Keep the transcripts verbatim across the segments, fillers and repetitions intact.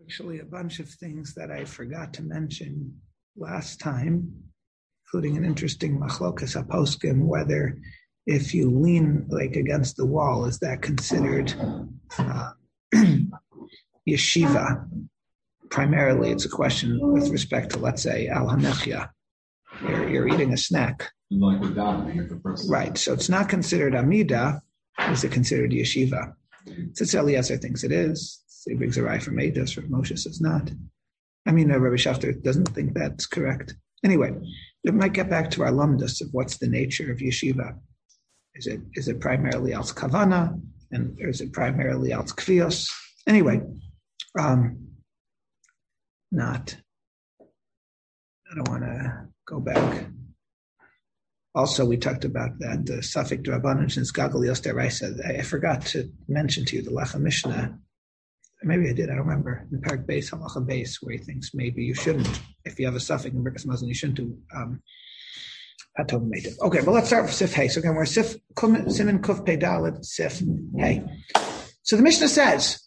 Actually, a bunch of things that I forgot to mention last time, including an interesting machlokas haposkim, whether if you lean like against the wall, is that considered uh, yeshiva? Primarily, it's a question with respect to, let's say, al hanechia. You're, you're eating a snack. Like the davening, right, so it's not considered amida. Is it considered yeshiva? Tzitz Eliezer thinks it is. So he brings a rai from Eidos, Rav Moshe says not. I mean, uh, Rabbi Schachter doesn't think that's correct. Anyway, it might get back to our lumdus of what's the nature of yeshiva. Is it is it primarily als kavana, and or is it primarily als kvios? Anyway, um, not. I don't want to go back. Also, we talked about that the Safek D'Rabbanan since Gagalios Deraisa. I forgot to mention to you the Lacha Mishnah. Maybe I did. I don't remember. In Parak Beis Halacha Beis, where he thinks maybe you shouldn't, if you have a Safek in Birkas Mazon, you shouldn't do um, Hatov Meitiv. Okay, well, let's start with Sif Hey. So again, we're Sif Siman Kuf Pei Dalet Sif Hey. So the Mishnah says,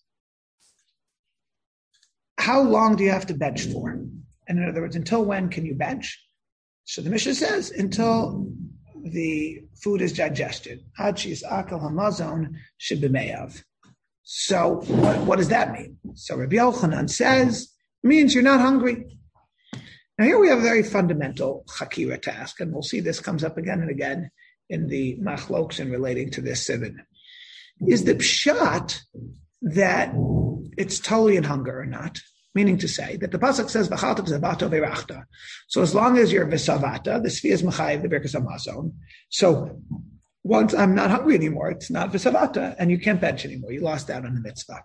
how long do you have to bench for? And in other words, until when can you bench? So the Mishnah says until the food is digested. Ad she's akal hamazon shebimeiav. So what, what does that mean? So Rabbi Yochanan says, it means you're not hungry. Now here we have a very fundamental chakira task, and we'll see this comes up again and again in the machlokes relating to this siman. Is the pshat that it's totally in hunger or not? Meaning to say that the pasuk says v'chalta v'zabato v'rachta. So as long as you're v'savata, the svi is mechayev the birkas hamazon. So once I'm not hungry anymore, it's not v'savata, and you can't bench anymore. You lost out on the mitzvah.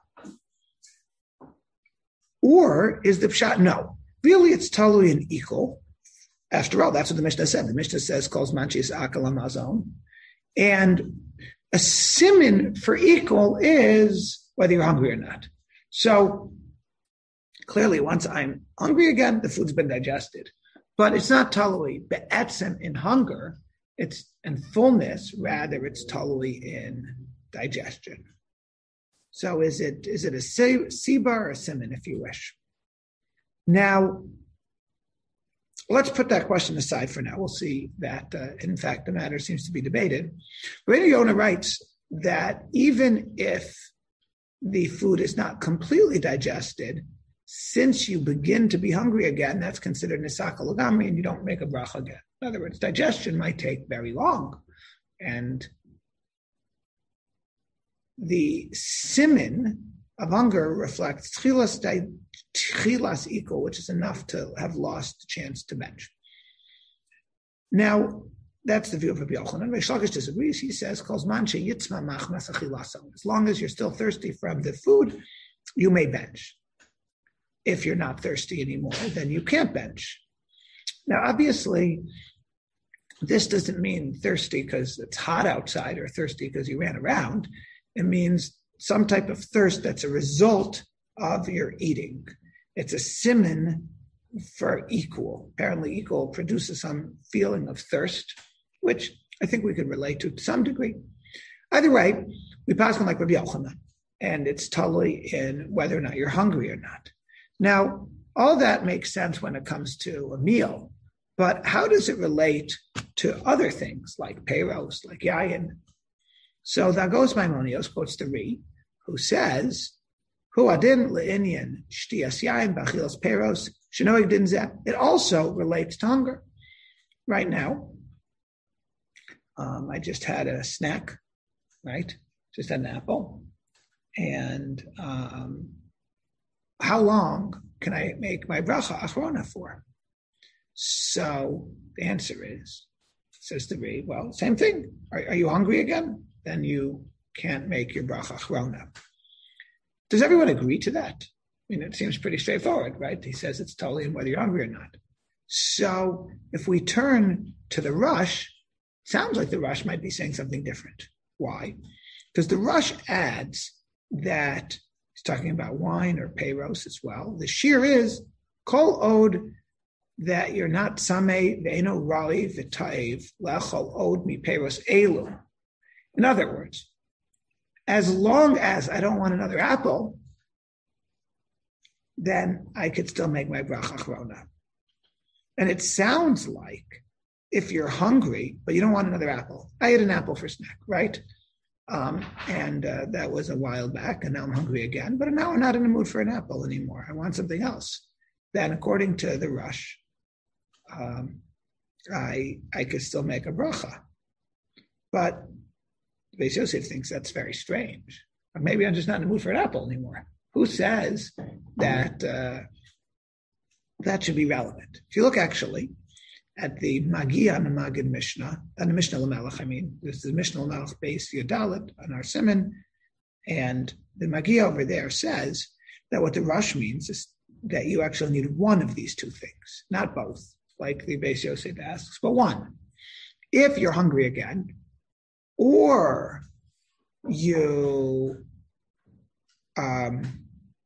Or is the pshat no? Really, it's totally an equal. After all, that's what the Mishnah said. The Mishnah says calls manchis akal hamazon, and a siman for equal is whether you're hungry or not. So clearly, once I'm hungry again, the food's been digested. But it's not totally be'etzem in hunger. It's in fullness. Rather, it's totally in digestion. So is it is it a sibar or a siman, if you wish? Now, let's put that question aside for now. We'll see that, uh, in fact, the matter seems to be debated. Rabbeinu Yonah writes that even if the food is not completely digested, since you begin to be hungry again, that's considered nisaka l'gamri, and you don't make a bracha again. In other words, digestion might take very long. And the siman of hunger reflects tchilas, tchilas equal, which is enough to have lost the chance to bench. Now, that's the view of Rabbi Yochanan. Reish Lakish disagrees. He says, "Kol zman sheyitzma machmas achilaso." As long as you're still thirsty from the food, you may bench. If you're not thirsty anymore, then you can't bench. Now, obviously, this doesn't mean thirsty because it's hot outside or thirsty because you ran around. It means some type of thirst that's a result of your eating. It's a siman for equal. Apparently, equal produces some feeling of thirst, which I think we could relate to to some degree. Either way, we pass on like Rabbi Yochanan, and it's totally in whether or not you're hungry or not. Now, all that makes sense when it comes to a meal, but how does it relate to other things like peiros, like yayin? So Dagos Maimonios quotes the Ri, who says, "Hu adin le'inyan shtias yayin b'achilas peiros shenoig din zeh." It also relates to hunger. Right now, um, I just had a snack, right? Just had an apple, and um, how long can I make my bracha achrona for? So the answer is, says the Ri, well, same thing. Are, are you hungry again? Then you can't make your bracha achrona. Does everyone agree to that? I mean, it seems pretty straightforward, right? He says it's totally in whether you're hungry or not. So if we turn to the Rush, it sounds like the Rush might be saying something different. Why? Because the Rush adds that he's talking about wine or peiros as well. The sheer is kol od that you're not sameh ve'eno rali v'taev lechol od mi peiros elu. In other words, as long as I don't want another apple, then I could still make my bracha achrona. And it sounds like if you're hungry, but you don't want another apple. I ate an apple for snack, right? Um, and uh, that was a while back, and now I'm hungry again. But now I'm not in the mood for an apple anymore. I want something else. Then, according to the Rush, um, I I could still make a bracha. But Beis Yosef thinks that's very strange. Or maybe I'm just not in the mood for an apple anymore. Who says that uh, that should be relevant? If you look actually at the Magia and the Magid Mishnah, and the Mishnah Lamelech, I mean, this is Mishnah Lamelech based Yodalit on our Simon, and the Magia over there says that what the Rush means is that you actually need one of these two things, not both, like the Beis Yosef asks, but one. If you're hungry again, or you um,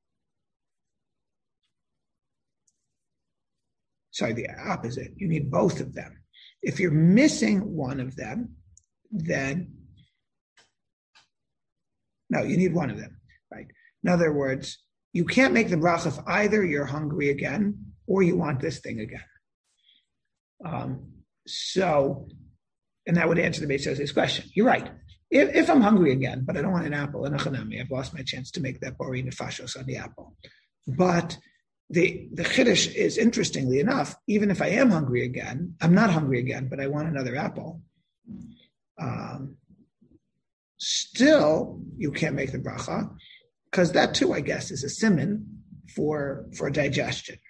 Sorry, the opposite. You need both of them. If you're missing one of them, then no, you need one of them, right? In other words, you can't make the bracha if either you're hungry again or you want this thing again. Um, so, and that would answer the Beis Yosef's question. You're right. If, if I'm hungry again, but I don't want an apple, and I've lost my chance to make that borei nefashos on the apple. But The the chiddush is, interestingly enough, even if I am hungry again, I'm not hungry again, but I want another apple. Um, still, you can't make the bracha, because that too, I guess, is a siman for for digestion.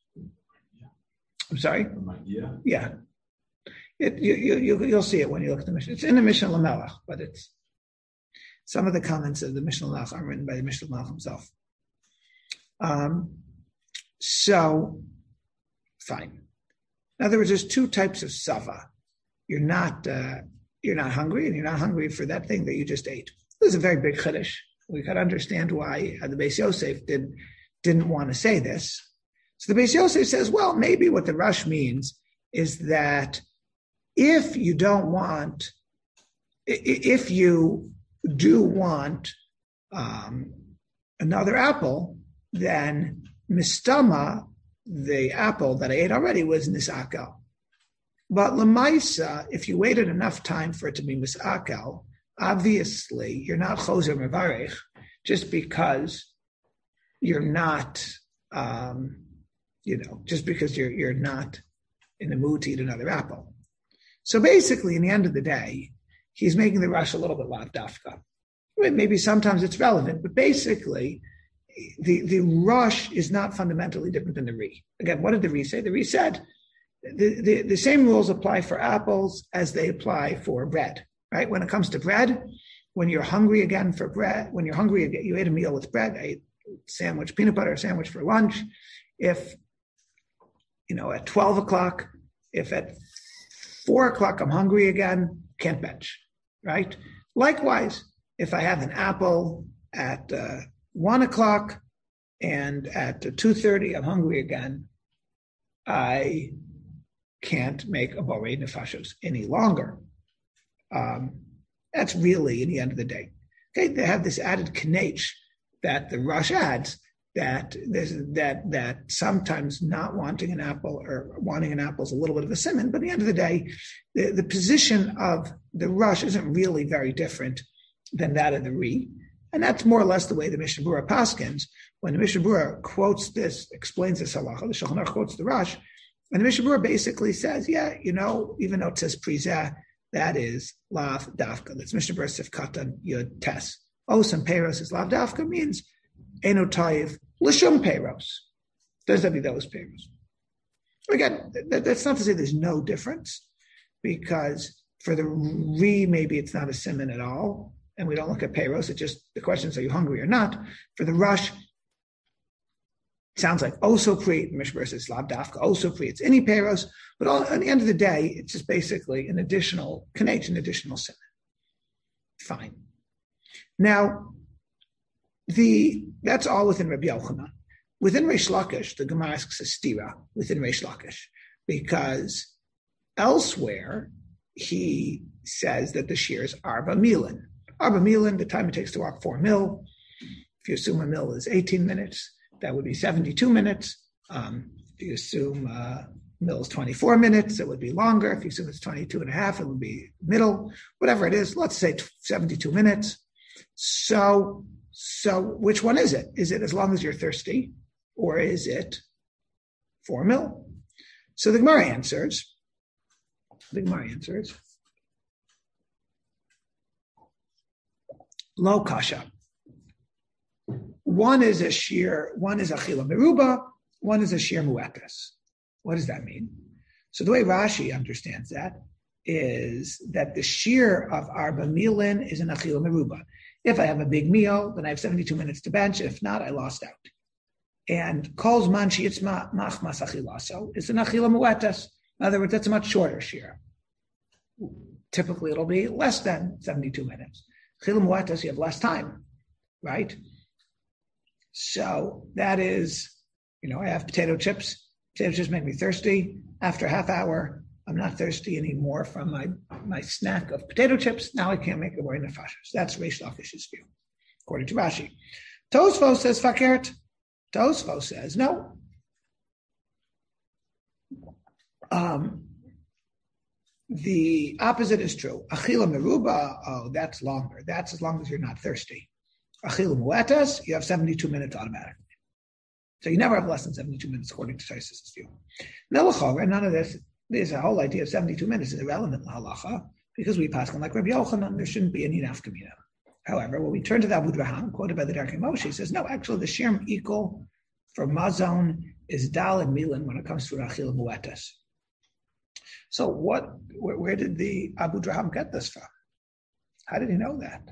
I'm sorry? Yeah. Yeah. It, you, you, you'll see it when you look at the Mishnah. It's in the Mishnah Lamelech, but it's some of the comments of the Mishnah Lamelech are written by the Mishnah Lamelech himself. Um, So, fine. In other words, there's two types of sava. You're not uh, you're not hungry, and you're not hungry for that thing that you just ate. This is a very big chiddush. We could understand why uh, the Beis Yosef did, didn't want to say this. So the Beis Yosef says, well, maybe what the Rush means is that if you don't want, if you do want um, another apple, then mistama, the apple that I ate already, was nisakel. But lemaisa, if you waited enough time for it to be misakel, obviously you're not choser mevarech just because you're not, um, you know, just because you're you're not in the mood to eat another apple. So basically, in the end of the day, he's making the rush a little bit lav dafka. Maybe sometimes it's relevant, but basically, the, the rush is not fundamentally different than the re. Again, what did the re say? The re said the, the, the same rules apply for apples as they apply for bread, right? When it comes to bread, when you're hungry again for bread, when you're hungry again, you ate a meal with bread, I ate a sandwich, peanut butter sandwich for lunch. If, you know, at twelve o'clock, if at four o'clock I'm hungry again, can't bench, right? Likewise, if I have an apple at uh, one o'clock and at two thirty I'm hungry again, I can't make a borei nefashos any longer. Um, that's really, in the end of the day. Okay, they have this added knech that the Rush adds, that there's that that sometimes not wanting an apple or wanting an apple is a little bit of a simon, but at the end of the day, the, the position of the Rush isn't really very different than that of the Re. And that's more or less the way the Mishnah Berurah paskins. When the Mishnah Berurah quotes this, explains this halacha, the Shulchan Aruch quotes the Rush, and the Mishnah Berurah basically says, yeah, you know, even though it says prizeh, that is lav dafka. That's Mishnah Berurah Sifkatan Yud Tes. Osam Peiros is lav dafka, means eno taiv l'shum Peiros. Does that be those Peiros? Again, that, that's not to say there's no difference, because for the Re, maybe it's not a simon at all, and we don't look at Peiros. It just, the question is, are you hungry or not? For the Rush, it sounds like also pre, Mishnah Berurah says lav dafka, also pre, it's any Peiros, but all, at the end of the day, it's just basically an additional, knech, an additional simon. Fine. Now, the that's all within Rabbi Yochanan. Within Reish Lakish, the Gemara asks a stira within Reish Lakish, because elsewhere he says that the shear is arba milin. Arba milin, the time it takes to walk four mil. If you assume a mil is eighteen minutes, that would be seventy-two minutes. Um, if you assume uh, middle is twenty-four minutes, it would be longer. If you assume it's twenty-two and a half, it would be middle. Whatever it is, let's say seventy-two minutes. So, so which one is it? Is it as long as you're thirsty, or is it four mil? So the Gemara answers. The Gemara answers. Lo kasha. One is a sheer, one is a chila meruba, one is a sheer muetas. What does that mean? So the way Rashi understands that is that the sheer of arba milin is an achila meruba. If I have a big meal, then I have seventy-two minutes to bench. If not, I lost out. And calls manchi it's machmas achilaso is an achila muetas. In other words, that's a much shorter sheer. Typically, it'll be less than seventy-two minutes. Achila muetas, you have less time, right? So that is, you know, I have potato chips. Potato chips make me thirsty. After a half hour, I'm not thirsty anymore from my, my snack of potato chips. Now I can't make it more nefashos. That's Reish Lakish's view, according to Rashi. Tosfos says fakert. Tosfos says no. Um, the opposite is true. Achila meruba, oh, that's longer. That's as long as you're not thirsty. Achila muetas, you have seventy-two minutes automatically. So you never have less than seventy-two minutes, according to Tosfos' view. Nelachor, none of this, this whole idea of seventy-two minutes is irrelevant in halacha, because we pass on like Rabbi Yochanan, there shouldn't be any nafkamina. However, when we turn to the Abu Draham, quoted by the Darkei Moshe, he says, no, actually the shirm equal for mazon is dal and milan when it comes to achila muetas. So what, where, where did the Abu Draham get this from? How did he know that?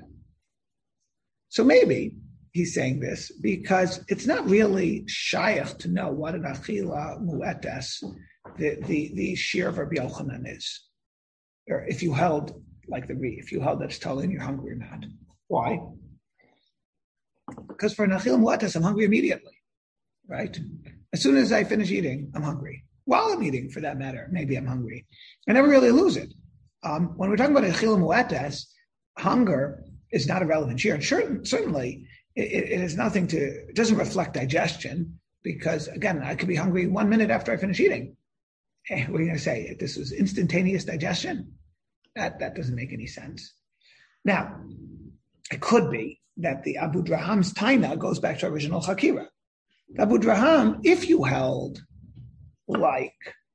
So maybe he's saying this because it's not really shayach to know what an achila muetas, the, the, the shear of Rabbi Yochanan is. Or if you held, like the re, if you held that's totally and you're hungry or not. Why? Because for an achila muetas, I'm hungry immediately, right? As soon as I finish eating, I'm hungry. While I'm eating, for that matter, maybe I'm hungry. I never really lose it. Um, when we're talking about achila muetas, hunger is not a relevant shear. And sure, certainly, it, it has nothing to, it doesn't reflect digestion because, again, I could be hungry one minute after I finish eating. Eh, what are you going to say? If this was instantaneous digestion? That, that doesn't make any sense. Now, it could be that the Abu Draham's taina goes back to original Chakira. Abu Draham, if you held like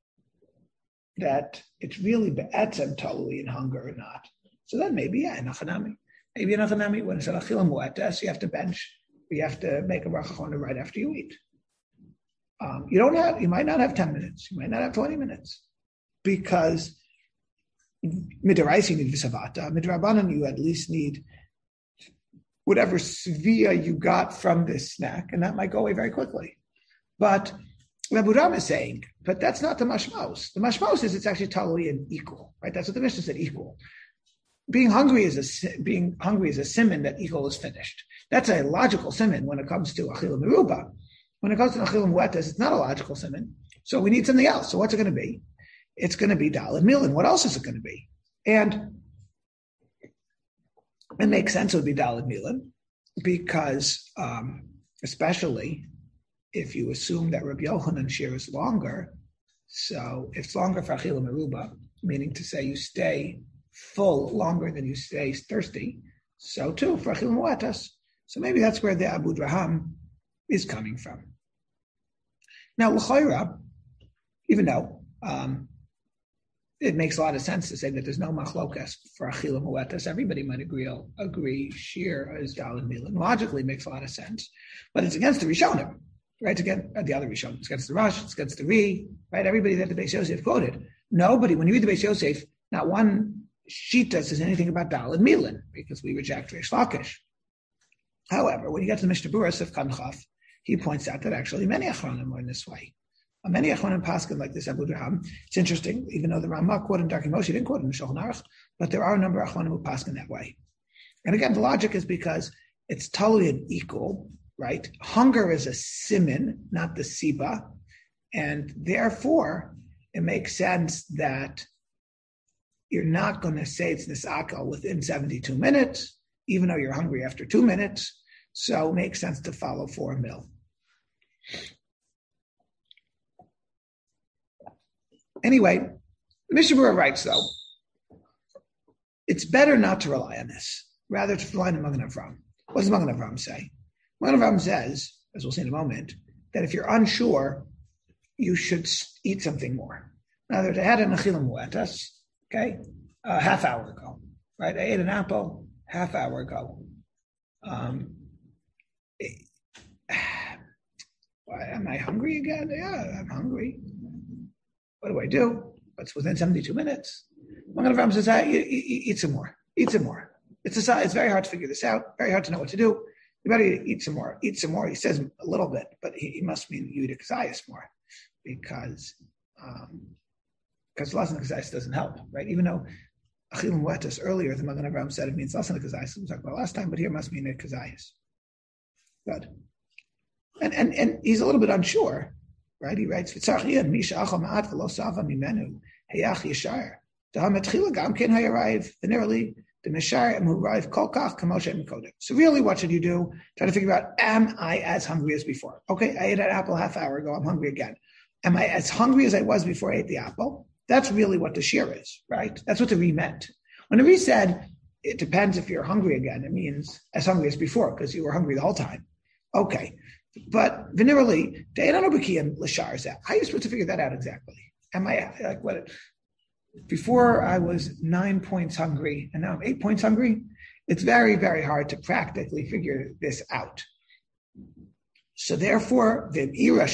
that it's really be'etzem totally in hunger or not, so then maybe, yeah, in Achanami. Maybe in Achanami, when it's an achila muetas, you have to bench, you have to make a bracha chona right after you eat. Um, you don't have, you might not have ten minutes, you might not have twenty minutes, because midaraisi you need visavata, midrabanan you at least need whatever svia you got from this snack, and that might go away very quickly. But Abu Ram is saying, but that's not the mashmos. The mashmos is it's actually totally an equal, right? That's what the Mishnah said, equal. Being hungry is a being hungry is a siman that equal is finished. That's a logical siman when it comes to achila meruba. When it comes to achila muetas, it's not a logical siman. So we need something else. So what's it going to be? It's going to be dal and milan. What else is it going to be? And it makes sense it would be dal and milan because, um, especially if you assume that Rabbi Yochanan shir is longer, so if it's longer for achila meruba, meaning to say you stay full longer than you stay thirsty, so too for achila muetas. So maybe that's where the Abu Draham is coming from. Now, l'chayra, even though um, it makes a lot of sense to say that there's no machlokas for achila muetas, everybody might agree agree shir is dal and milan. Logically, it makes a lot of sense, but it's against the Rishonim. Right, it's against the other Rishonim. It's against the Rosh, it's against the Ri, right? Everybody that the Beis Yosef quoted. Nobody, when you read the Beis Yosef, not one Shita says anything about Dal and Milan, because we reject Reish Lakish. However, when you get to the Mishnah Berurah of Kanchaf, he points out that actually many Achronim are in this way. Many Achronim paskin like this Abu Draham. It's interesting, even though the Ramah quoted in Darkei Moshe, didn't quote in the Shulchan Aruch, but there are a number of Achronim who paskin that way. And again, the logic is because it's totally an equal, right? Hunger is a siman, not the siba, and therefore it makes sense that you're not going to say it's nisakal within seventy-two minutes, even though you're hungry after two minutes. So it makes sense to follow four mil. Anyway, Mishnah Berurah writes, though, it's better not to rely on this, rather to rely on Magen Avraham. What does Magen Avraham say? Magen Avraham says, as we'll see in a moment, that if you're unsure, you should eat something more. Now, I had an achila muetas, okay, a half hour ago, right? I ate an apple half hour ago. Um, am I hungry again? Yeah, I'm hungry. What do I do? It's within seventy-two minutes. Magen Avraham says, ah, eat, eat, eat some more. Eat some more. It's a, it's very hard to figure this out. Very hard to know what to do. You better eat some more. Eat some more. He says a little bit, but he, he must mean you eat a kazayas more, because um, because lasan kazayas doesn't help, right? Even though achil muetas earlier, the Magen Avraham said it means lasan kazayas. We talked about last time, but here must mean a kazayas. Good. And and and he's a little bit unsure, right? He writes, "V'tzarchiyan misha achal ma'at v'lo sava mimenu hayach yishar dahametchila gam ken hayarayiv v'nerali the mishar emu rayiv kolkach kamoshe mikodem." So really, what should you do? Try to figure out: am I as hungry as before? Okay, I ate an apple a half hour ago. I'm hungry again. Am I as hungry as I was before I ate the apple? That's really what the shear is, right? That's what the Re meant. When the Re said it depends if you're hungry again, it means as hungry as before because you were hungry the whole time. Okay. But venerally, how are you supposed to figure that out exactly? Am I like what? Before I was nine points hungry, and now I'm eight points hungry. It's very, very hard to practically figure this out. So therefore, so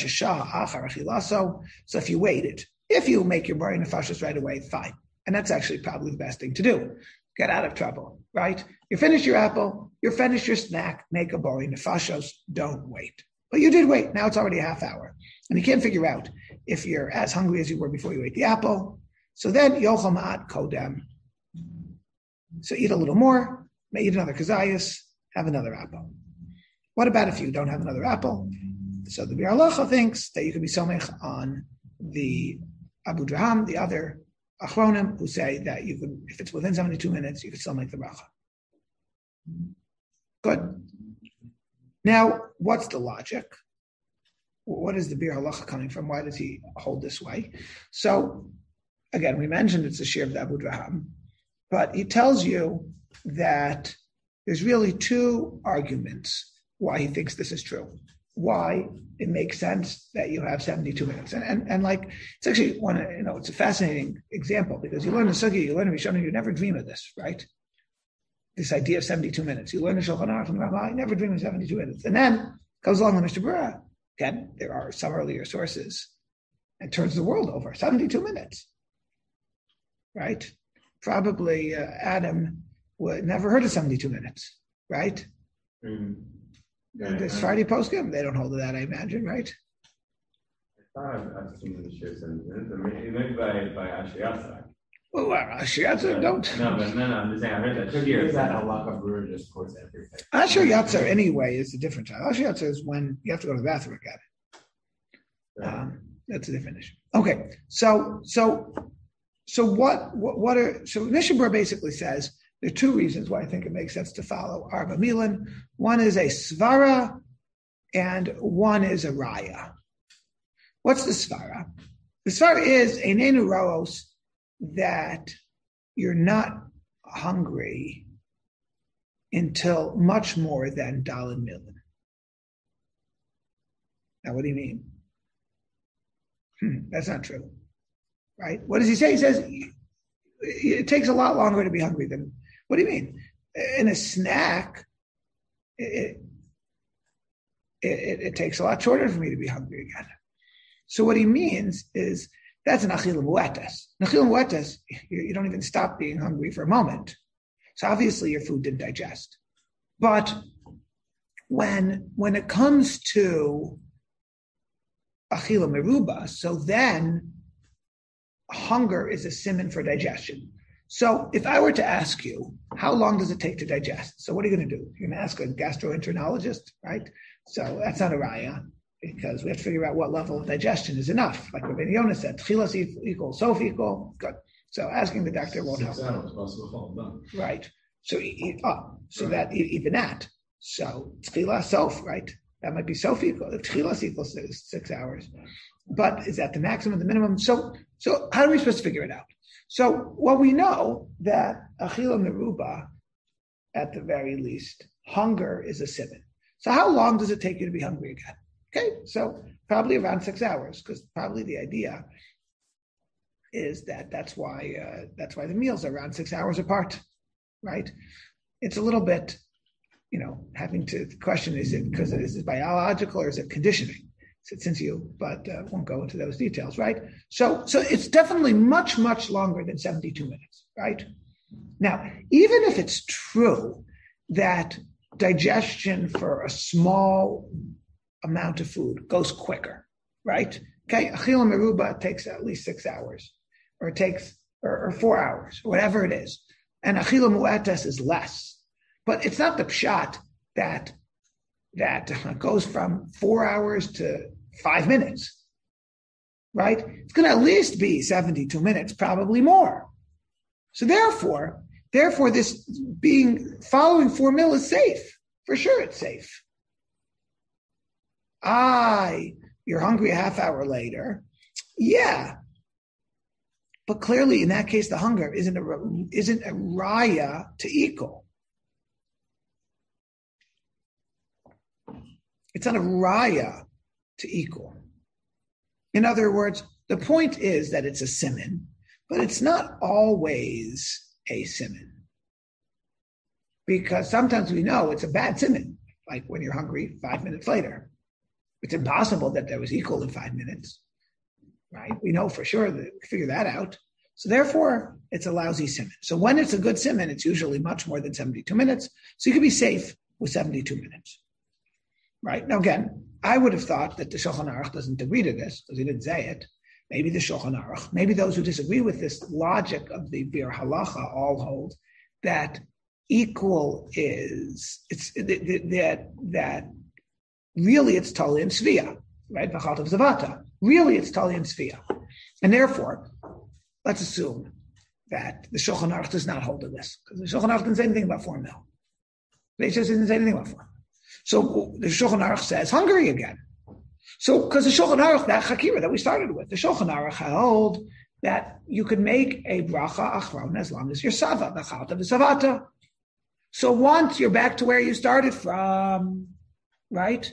if you waited, if you make your bari nefashos right away, fine, and that's actually probably the best thing to do. Get out of trouble, right? You finish your apple, you finish your snack, make a bari nefashos. Don't wait. But you did wait. Now it's already a half hour. And you can't figure out if you're as hungry as you were before you ate the apple. So then, yochel ma'at kodem. So eat a little more, may eat another kazayas, have another apple. What about if you don't have another apple? So the Bir Halacha thinks that you could be somech on the Abu Draham, the other Achronim, who say that you could, if it's within seventy-two minutes, you could still make the bracha. Good. Now, what's the logic? What is the Bir Halacha coming from? Why does he hold this way? So, again, we mentioned it's a shir of the Abu Draham, but he tells you that there's really two arguments why he thinks this is true. Why it makes sense that you have seventy-two minutes. And, and, and like, it's actually one, you know, it's a fascinating example because you learn the Sugya, you learn the Rishonim, you never dream of this, right? This idea of seventy-two minutes. You learn the Shulchan Aruch from Ramah, you never dream of seventy-two minutes. And then comes along the Mishnah Berurah. Again, there are some earlier sources and turns the world over. seventy-two minutes, right? Probably uh, Adam would never heard of seventy-two minutes, right? Mm-hmm. Yeah, this Friday postscript, they don't hold to that, I imagine, right? I thought I've seen the shares seventy minutes, maybe by by Asher Well, Asher Yatzer don't. No, but no, no, I'm just saying, I heard that. Could hear that halakha brewer just quotes everything. Asher Yatzer, anyway, is a different time. Asher Yatzer is when you have to go to the bathroom again. Right. Um, that's a different issue. Okay, so so so what what, what are so Mishnah Berurah basically says there are two reasons why I think it makes sense to follow Arba Milan. One is a svara, and one is a raya. What's the svara? The svara is a nenu raos, that you're not hungry until much more than daled milan. Now, what do you mean? Hmm, that's not true, right? What does he say? He says it takes a lot longer to be hungry than. What do you mean? In a snack, it, it, it, it takes a lot shorter for me to be hungry again. So what he means is that's an achila muetas. An achila muetas, you, you don't even stop being hungry for a moment. So obviously your food didn't digest. But when when it comes to achila meruba, so then hunger is a siman for digestion. So if I were to ask you, how long does it take to digest? So what are you going to do? You're going to ask a gastroenterologist, right? So that's not a raya, because we have to figure out what level of digestion is enough. Like Rabbi Yonah said, tchilas equal, sof equal, good. So asking the doctor won't help. Right. So, uh, so right. that even that. So tchilas, sof, right? That might be sof equal. Tchilas equals six, six hours. But is that the maximum, the minimum? So, so how are we supposed to figure it out? So, well, we know that achila meruba, at the very least, hunger is a siman. So how long does it take you to be hungry again? Okay, so probably around six hours, because probably the idea is that that's why uh, that's why the meals are around six hours apart, right? It's a little bit, you know, having to question, is it because is it biological or is it conditioning? Since you, but uh, won't go into those details, right? So, so it's definitely much, much longer than seventy-two minutes, right? Now, even if it's true that digestion for a small amount of food goes quicker, right? Okay, achila meruba takes at least six hours, or it takes, or, or four hours, whatever it is, and achila mu'ates is less. But it's not the pshat that that goes from four hours to five minutes, right? It's going to at least be seventy-two minutes, probably more. So therefore, therefore, this being following four mil is safe. For sure, it's safe. I, you're hungry a half hour later. Yeah. But clearly, in that case, the hunger isn't a, isn't a raya to equal. It's not a raya to equal. In other words, the point is that it's a siman, but it's not always a siman. Because sometimes we know it's a bad siman, like when you're hungry five minutes later. It's impossible that that was equal in five minutes, right? We know for sure that we figure that out. So therefore, it's a lousy siman. So when it's a good siman, it's usually much more than seventy-two minutes. So you can be safe with seventy-two minutes. Right? Now, again, I would have thought that the Shulchan Aruch doesn't agree to this because he didn't say it. Maybe the Shulchan Aruch, maybe those who disagree with this logic of the Bir Halacha all hold that equal is, it's that, that really it's Tali and Svia, right? V'chaltav Zavata. Really it's Tali and Svia. And therefore, let's assume that the Shulchan Aruch does not hold to this because the Shulchan Aruch didn't say anything about four mil. They just didn't say anything about four mil. So the Shulchan Aruch says Hungary again. So because the Shulchan Aruch, that Chakira that we started with, the Shulchan Aruch held that you could make a bracha achron as long as you're sava, b'chalta v'savata. So once you're back to where you started from, right?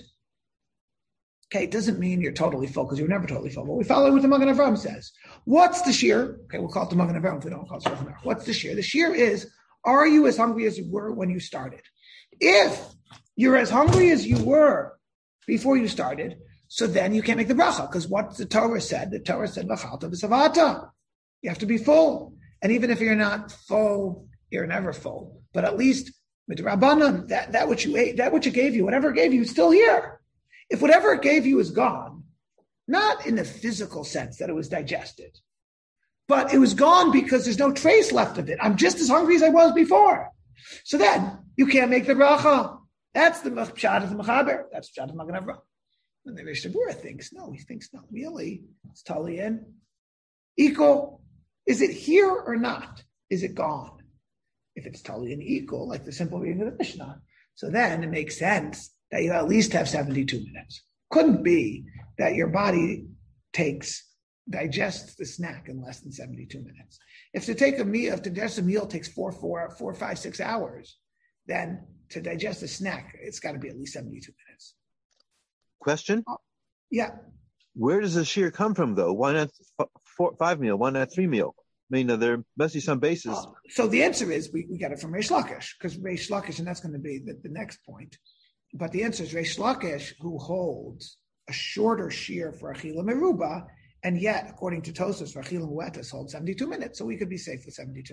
Okay, it doesn't mean you're totally full because you're never totally full. But we follow what the Magen Avraham says. What's the shear? Okay, we'll call it the Magen Avraham if we don't call it Shulchan Aruch. What's the shear? The shear is, are you as hungry as you were when you started? If you're as hungry as you were before you started, so then you can't make the bracha, because what the Torah said, the Torah said, v'chalta v'savata. You have to be full. And even if you're not full, you're never full. But at least with the Rabbanan, that, that which you ate, that which it gave you, whatever it gave you is still here. If whatever it gave you is gone, not in the physical sense that it was digested, but it was gone because there's no trace left of it. I'm just as hungry as I was before. So then you can't make the bracha. That's the pshat of the Mechaber. That's the pshat of Magen Avraham. And the Mishnah Berurah thinks, no, he thinks, no, really, it's totally in. Equal. Is it here or not? Is it gone? If it's totally in equal, like the simple reading of the Mishnah, so then it makes sense that you at least have seventy-two minutes. Couldn't be that your body takes, digests the snack in less than seventy-two minutes. If to take a meal, if to digest a meal takes four, four, four, five, six hours, then to digest a snack, it's got to be at least seventy-two minutes. Question? Uh, yeah. Where does the shear come from, though? Why not f- four, five meal? Why not three meal? I mean, uh, there must be some basis. Uh, so the answer is we, we got it from Reish Lakish, because Reish Lakish, and that's going to be the, the next point. But the answer is Reish Lakish, who holds a shorter shear for Achila Meruba, and yet, according to Tosfos, for Achila Mu'atas holds seventy-two minutes, so we could be safe with seventy-two.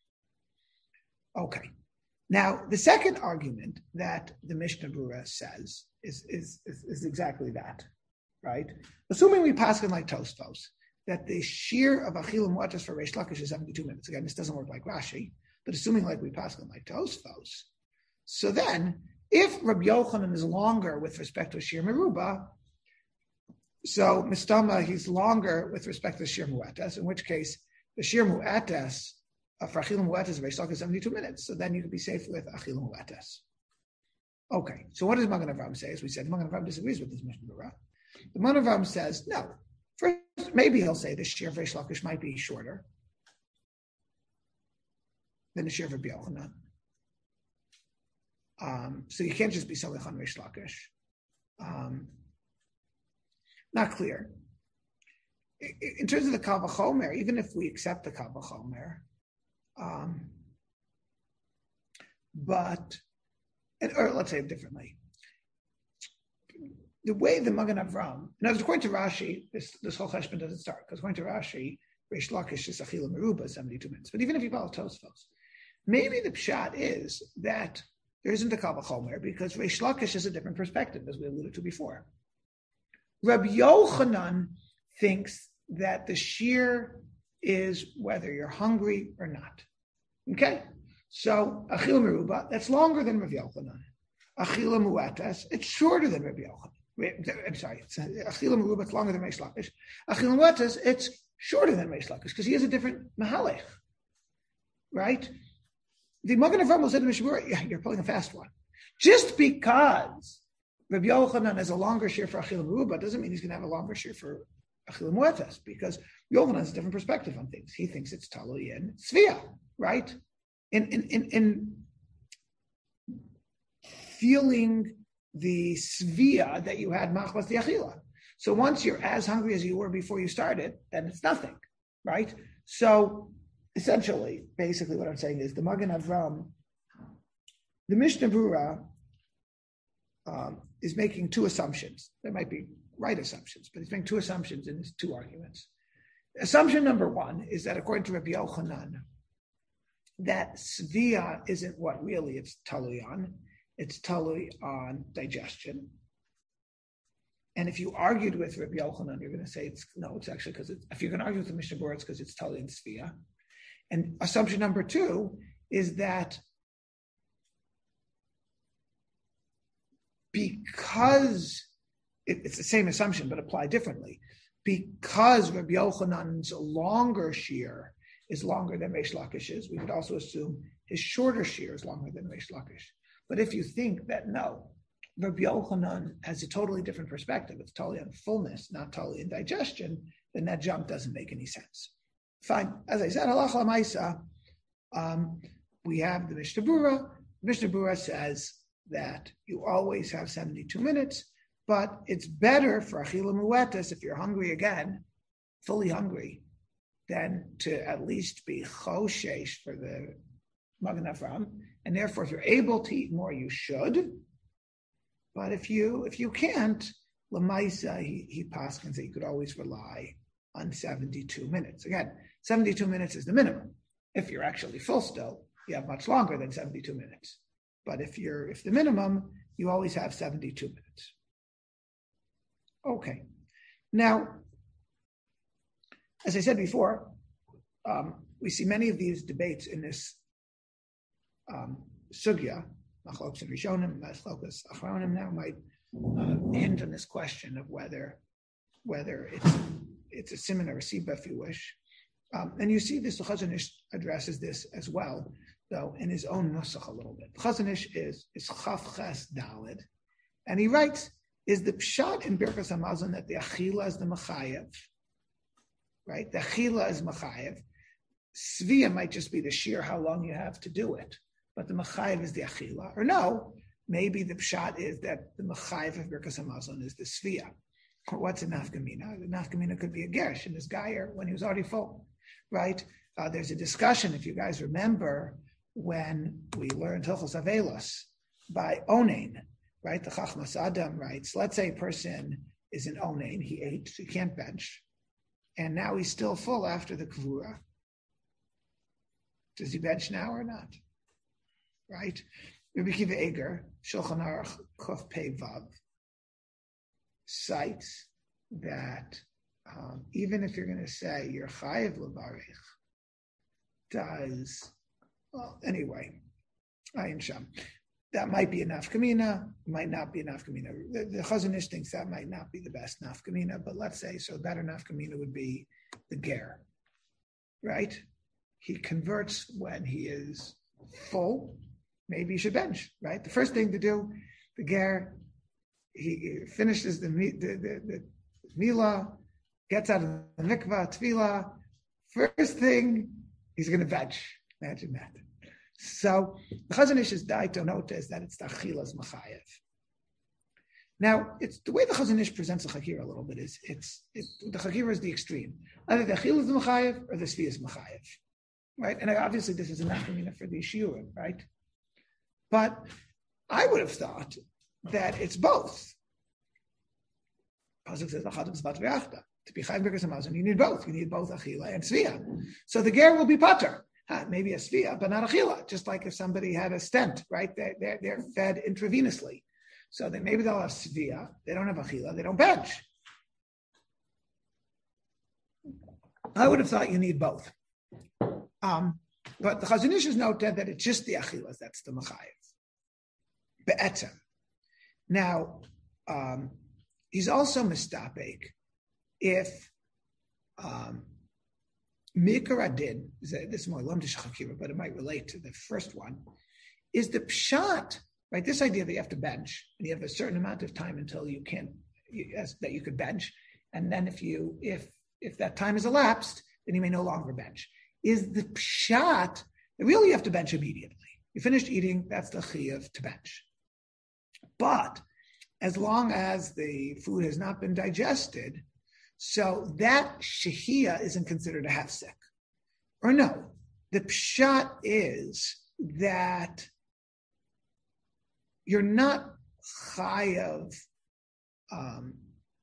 Okay. Now, the second argument that the Mishnah Berurah says is, is, is, is exactly that, right? Assuming we pass in like Tosfos, that the shear of Achila Mu'atas for Reish Lakish is seventy-two minutes. Again, this doesn't work like Rashi, but assuming like we pass in like Tosfos, so then, if Rabbi Yochanan is longer with respect to Shir Meruba, so Mistama, he's longer with respect to Shir Mu'atas, in which case the Shir Mu'atas uh, for Achila Mu'atas of Reish Lakish is seventy-two minutes. So then you could be safe with Achila Mu'atas. Okay, so what does Magen Avraham say? As we said, Magen Avraham disagrees with this Mishnah Berurah. The Magen Avraham says, no, first, maybe he'll say the Shir of Reish Lakish might be shorter than the Shir of Rabbi Yochanan. Um, so you can't just be Salech on Reish Lakish. Um, not clear. In terms of the Kal V'chomer, even if we accept the Kal V'chomer, um, but, or let's say it differently, the way the Magen Avraham, now according to Rashi, this, this whole cheshbon doesn't start, because according to Rashi, Reish Lakish is Achila Meruba, seventy-two minutes. But even if you follow Tosfos, maybe the pshat is that there isn't a Kal V'chomer, because Reish Lakish is a different perspective, as we alluded to before. Rabbi Yochanan thinks that the shear is whether you're hungry or not. Okay? So, Achila Meruba, that's longer than Rabbi Yochanan. Achila Mu'atas, it's shorter than Rabbi Yochanan. I'm sorry, it's Achila Meruba, it's longer than Reish Lakish. Achila Mu'atas, it's shorter than Reish Lakish, because he has a different Mahalech. Right? The Magen Avraham said to Mishnah Berurah, yeah, you're pulling a fast one. Just because Rabbi Yochanan has a longer shear for Achila Meruba doesn't mean he's going to have a longer shear for Achila Mu'atas, because Yochanan has a different perspective on things. He thinks it's Talui and Tzviya, right? In, in, in, in feeling the Tzviya that you had Machmas the Achila. So once you're as hungry as you were before you started, then it's nothing, right? So essentially, basically what I'm saying is the Magen Avraham, the Mishnah Berurah um, is making two assumptions. There might be right assumptions, but he's making two assumptions in his two arguments. Assumption number one is that according to Rabbi Yochanan, that Svia isn't what really it's talui on. It's talui on digestion. And if you argued with Rabbi Yochanan, you're going to say, it's no, it's actually because it's, if you're going to argue with the Mishnah Berurah, it's because it's talui and Svia. And assumption number two is that because it, it's the same assumption, but applied differently, because Rabbi Yochanan's longer shear is longer than Reish Lakish's, we could also assume his shorter shear is longer than Reish Lakish. But if you think that no, Rabbi Yochanan has a totally different perspective, it's totally on fullness, not totally in digestion, then that jump doesn't make any sense. Fine. As I said, halacha l'maisa, um, we have the Mishnah Berurah. Mishnah Berurah says that you always have seventy-two minutes, but it's better for achila mu'etas, if you're hungry again, fully hungry, than to at least be choshesh for the Magen Avraham. And therefore, if you're able to eat more, you should. But if you if you can't, l'maisa, he, he paskins that you could always rely on seventy-two minutes. Again, seventy-two minutes is the minimum. If you're actually full still, you have much longer than seventy-two minutes. But if you're if the minimum, you always have seventy-two minutes. Okay. Now, as I said before, um, we see many of these debates in this um, sugya, Machlokes and Rishonim, Machlokes Achronim, now might uh, hint on this question of whether whether it's it's a siman or a siba, if you wish. Um, and you see this, the Chazon Ish addresses this as well, though in his own nusach a little bit. The Chazon Ish is is Chaf Ches Daled, and he writes, is the pshat in Birkas Hamazon that the achila is the machayev, right? The achila is machayev. Svia might just be the sheer how long you have to do it, but the machayev is the achila. Or no, maybe the pshat is that the machayev of Birkas Hamazon is the svia. Or what's a nafkamina? The nafkamina could be a gersh in this geyer when he was already full, right? Uh, there's a discussion, if you guys remember, when we learned Hilchos Avelos by Onain, right? The Chachmas Adam writes, let's say a person is an Onain, he ate, so he can't bench, and now he's still full after the Kvura. Does he bench now or not? Right? Rabbi Kiva Eger, Shulchan Aruch Kuf Pei Vav, cites that um, even if you're going to say you're chayiv levarich, does, well, anyway, ayin sham, that might be a nafkamina, might not be a nafkamina. The, the Chazon Ish thinks that might not be the best nafkamina, but let's say, so better nafkamina would be the ger, right? He converts when he is full, maybe he should bench, right? The first thing to do The ger, he finishes the the the, the Mila, gets out of the mikvah, tefillah. First thing, he's going to veg. Imagine that. So the Chazon Ish's daito notice that it's the achilas machayev. Now, it's the way the Chazon Ish presents the chakira a little bit is it's it, the chakira is the extreme. Either the achilas machayev or the svi is machayev, right? And obviously this is a nafkamina for the shiurim, right? But I would have thought that it's both. Pasuk says, to be chayv b'kerkas hamazon, you need both. You need both achila and svia. So the ger will be pater. Huh, maybe a svia, but not achila. Just like if somebody had a stent, right? They're, they're, they're fed intravenously. So then maybe they'll have svia. They don't have achila. They don't bench. I would have thought you need both. Um, but the Chazon Ish has noted that it's just the achilas. That's the machayev. Be'etzem. Now, um, he's also mistapek if um, Mikar Adin, this is more Lamdish Chakira, but it might relate to the first one, is the pshat, right? This idea that you have to bench, and you have a certain amount of time until you can, you, as, that you could bench, and then if you, if if that time is elapsed, then you may no longer bench. Is the pshat, really you have to bench immediately. You finished eating, that's the chiyuv to bench. But as long as the food has not been digested, so that shehiyah isn't considered a hefsek. Or no, the pshat is that you're not chayav. Um,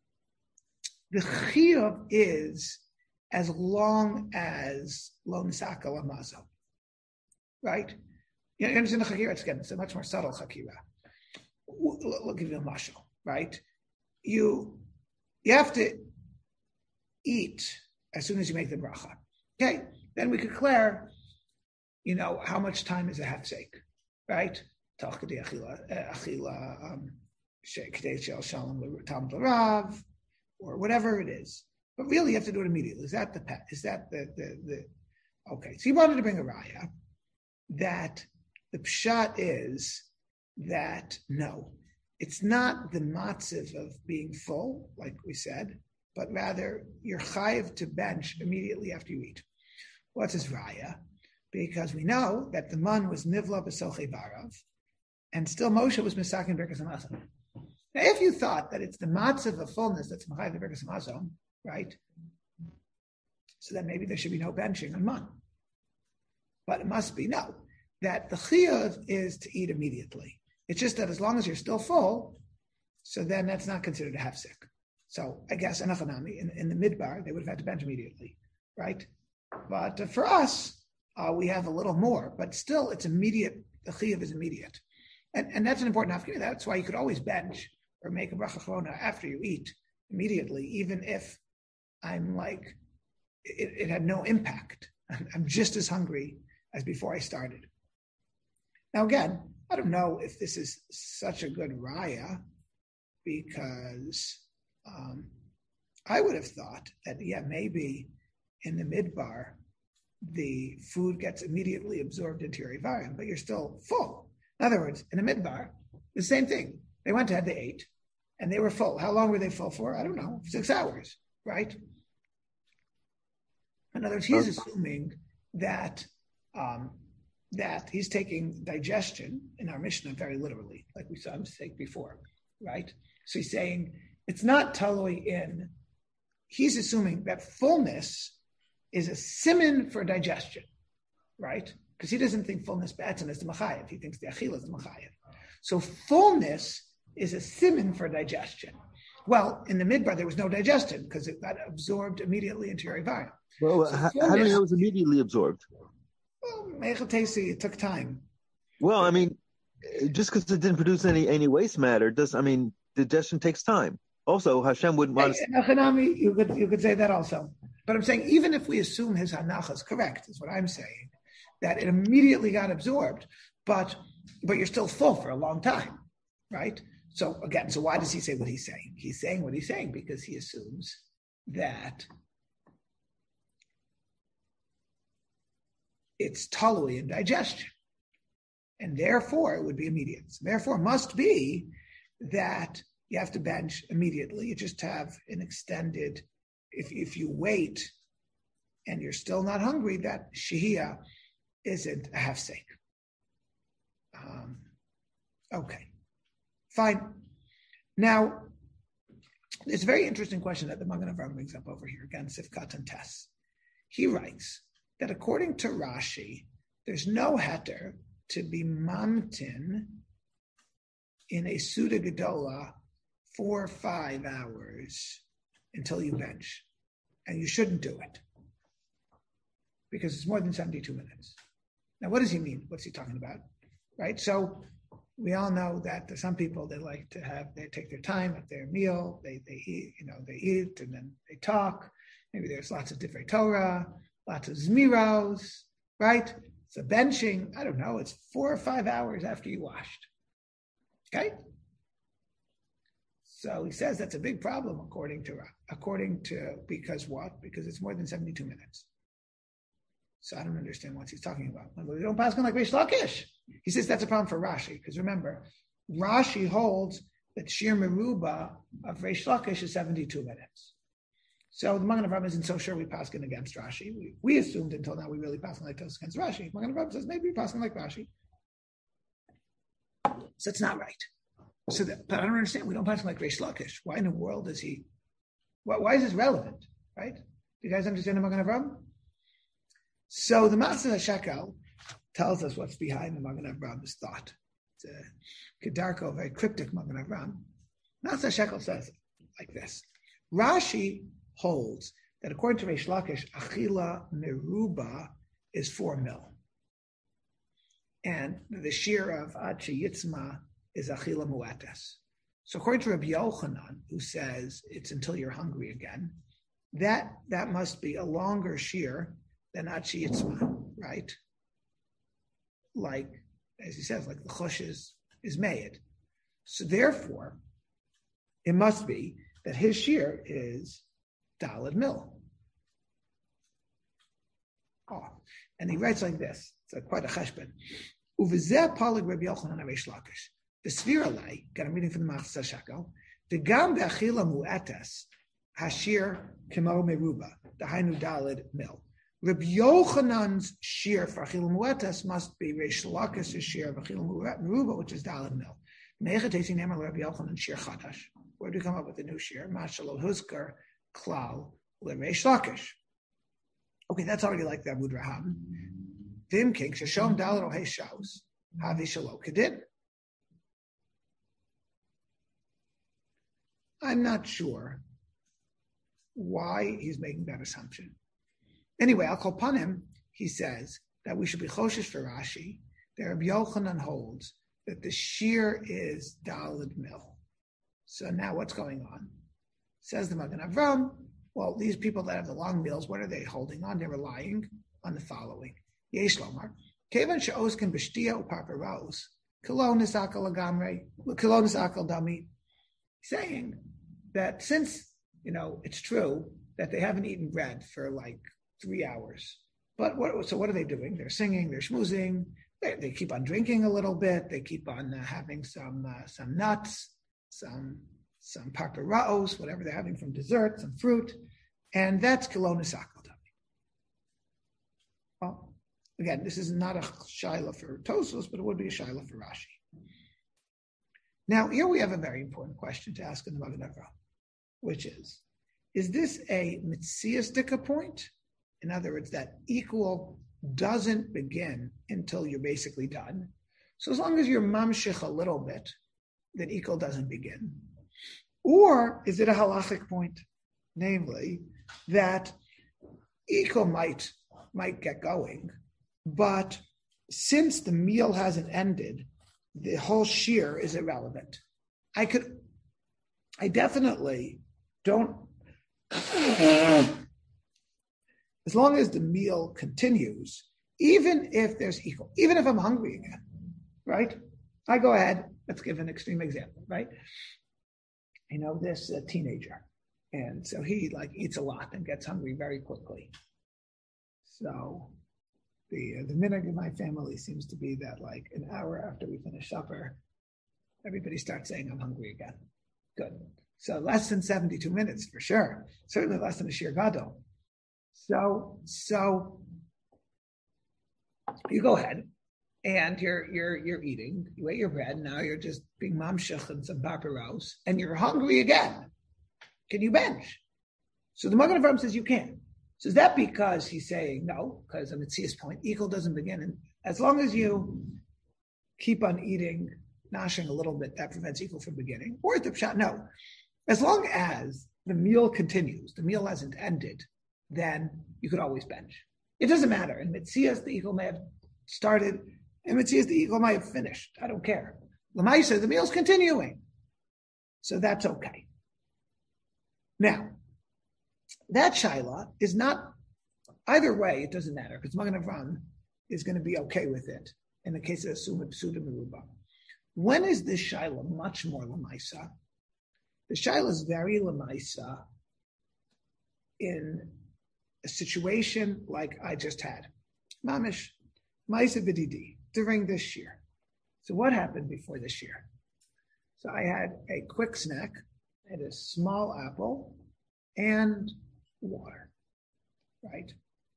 the chiyuv is as long as lo nisaka lamazo, right? You understand the chakira? It's again, it's a much more subtle chakira. We'll give you a mashal, right? You you have to eat as soon as you make the bracha. Okay, then we could declare, you know, how much time is a hefsek, right? Talkadi achila, achila, um, shekdei shel shalom tam rav, or whatever it is. But really, you have to do it immediately. Is that the pet? Is that the the the? Okay, so he wanted to bring a raya that the pshat is that no, it's not the matziv of being full, like we said, but rather you're chayiv to bench immediately after you eat. What's his raya? Because we know that the man was nivla b'sochei barav, and still Moshe was misakin berkas hamazon. Now, if you thought that it's the matziv of fullness that's machayiv the berkas hamazon, right? So then maybe there should be no benching on man. But it must be no, that the chiyuv is to eat immediately. It's just that as long as you're still full, so then that's not considered a hefsek. So I guess anachanami in, in the midbar they would have had to bench immediately, right? But uh, for us, uh, we have a little more, but still it's immediate. The chiyuv is immediate, and and that's an important after. That's why you could always bench or make a bracha achrona after you eat immediately, even if I'm like it, it had no impact. I'm, I'm just as hungry as before I started. Now again, I don't know if this is such a good raya, because um, I would have thought that, yeah, maybe in the midbar, the food gets immediately absorbed into your ivarim, but you're still full. In other words, in the midbar, the same thing. They went ahead, they ate, and they were full. How long were they full for? I don't know, six hours, right? In other words, he's assuming that um, that he's taking digestion in our Mishnah very literally, like we saw him say before, right? So he's saying it's not totally in. He's assuming that fullness is a siman for digestion, right? Because he doesn't think fullness b'etzem is the machayev. He thinks the achila is the machayev. So fullness is a siman for digestion. Well, in the midbar, there was no digestion because it got absorbed immediately into your ivarim. Well, so how, fullness, how do you know it was immediately absorbed? Well, Mechatesi, it took time. Well, I mean, just because it didn't produce any any waste matter, does I mean, digestion takes time. Also, Hashem wouldn't want to... Hanami, you could you could say that also. But I'm saying, even if we assume his hanacha is correct, is what I'm saying, that it immediately got absorbed, but but you're still full for a long time, right? So again, so why does he say what he's saying? He's saying what he's saying because he assumes that it's talui in digestion. And therefore, it would be immediate. So therefore, must be that you have to bench immediately. You just have an extended, if, if you wait and you're still not hungry, that shehiyah isn't a hefsek. Um, okay, fine. Now, it's a very interesting question that the Magen Avraham brings up over here, again, Sifkat and Tess. He writes that according to Rashi, there's no heter to be mamtin in a Suda Gedola for five hours until you bench. And you shouldn't do it because it's more than seventy-two minutes. Now, what does he mean? What's he talking about? Right? So we all know that there's some people, they like to have, they take their time at their meal, they they eat, you know, they eat and then they talk. Maybe there's lots of different Torah, lots of zmiros, right? So benching, I don't know, it's four or five hours after you washed. Okay? So he says that's a big problem according to, according to, because what? Because it's more than seventy-two minutes. So I don't understand what he's talking about. We don't pass on like Reish Lakish. He says that's a problem for Rashi, because remember, Rashi holds that Shir Meruba of Reish Lakish is seventy-two minutes. So the Magen Avraham isn't so sure we pass on against Rashi. We, we assumed until now we really pass on like this against Rashi. Magen Avraham says maybe we pass on like Rashi. So it's not right. So that, but I don't understand. We don't pass on like Reish Lakish. Why in the world is he? Why, why is this relevant? Right? Do you guys understand the Magen Avraham? So the Matzah Shekel tells us what's behind the Magen Avram's thought. It's a Kedarko, very cryptic Magen Avram. Matzah Shekel says like this: Rashi holds that according to Reish Lakish, Achila Meruba is four mil, and the shear of Ad Sheyitzma is Achila Muetes. So according to Rabbi Yochanan, who says it's until you're hungry again, that that must be a longer shear than Ad Sheyitzma, right? Like, as he says, like the chush is, is made. So therefore, it must be that his shear is Daled Mil. Oh, and he writes like this. It's like quite a cheshbon. Uvizeh palig Rabbi Yochanan Reish Lakish. The Sviralei, got a reading from the Matzah Shekel. The gam be'achila mu'etes hashir kemo meruba. The hainu Daled Mil. Rabbi Yochanan's shear for Achil Muetes must be Reish Lakish's shear of Achil Meruba, which is Daled Mil. Mechatesi Nemer Rabbi Yochanan shear Chadash. Where do we come up with the new shear? Mashalo Husker Klal LeReish Lakish. Okay, that's already like the Amud Raham. Vim King Shashom Daled Ohei Shaus Havi Shalo Kedin. I'm not sure why he's making that assumption. Anyway, I'll call upon him. He says that we should be choshesh for Rashi. That Rabbi Yochanan holds that the shear is Daled Mil. So now what's going on? Says the Magen Avraham, well, these people that have the long meals, what are they holding on? They're relying on the following. Yesh Lomar, Kevan she'osken b'shtia u'parparos, kolon nisakal agamre, kolon nisakal dami, saying that since, you know, it's true that they haven't eaten bread for like three hours. But what, so what are they doing? They're singing, they're schmoozing, they, they keep on drinking a little bit, they keep on uh, having some uh, some nuts, some some parparaos, whatever they're having from dessert, some fruit, and that's kilonis akaldami. Well, again, this is not a shaila for Tosfos, but it would be a shaila for Rashi. Now, here we have a very important question to ask in the Magen Avraham, which is, is this a mitziastika point? In other words, that equal doesn't begin until you're basically done. So as long as you're mamshich a little bit, then equal doesn't begin. Or is it a halachic point? Namely, that equal might, might get going, but since the meal hasn't ended, the whole shear is irrelevant. I could, I definitely don't, as long as the meal continues, even if there's equal, even if I'm hungry again, right? I go ahead, let's give an extreme example, right? You know, this uh, teenager, and so he like eats a lot and gets hungry very quickly. So the uh, the minhag in my family seems to be that like an hour after we finish supper, Everybody starts saying, I'm hungry again. Good. So less than seventy-two minutes for sure. Certainly less than a shir gadol. So, so you go ahead and you're you're you're eating. You ate your bread. Now you're just being mamshech and some papiros, and you're hungry again. Can you bench? So the Magen Avraham says you can. So is that because he's saying no? Because of Mitzias point, equal doesn't begin, and as long as you keep on eating, noshing a little bit, that prevents equal from beginning. Or the pshat, no. As long as the meal continues, the meal hasn't ended, then you could always bench. It doesn't matter. In Mitzias, the eagle may have started. In Mitzias, the eagle might have finished. I don't care. L'maisa, the meal's continuing. So that's okay. Now, that shaila is not, either way, it doesn't matter, because Magen Avraham is going to be okay with it in the case of Suma Psuda Meruba. When is this shaila much more l'maisa? The shaila is very l'maisa in a situation like I just had. Mamish, Maisa B'didi, during this year. So what happened before this year? So I had a quick snack, I had a small apple, and water, right?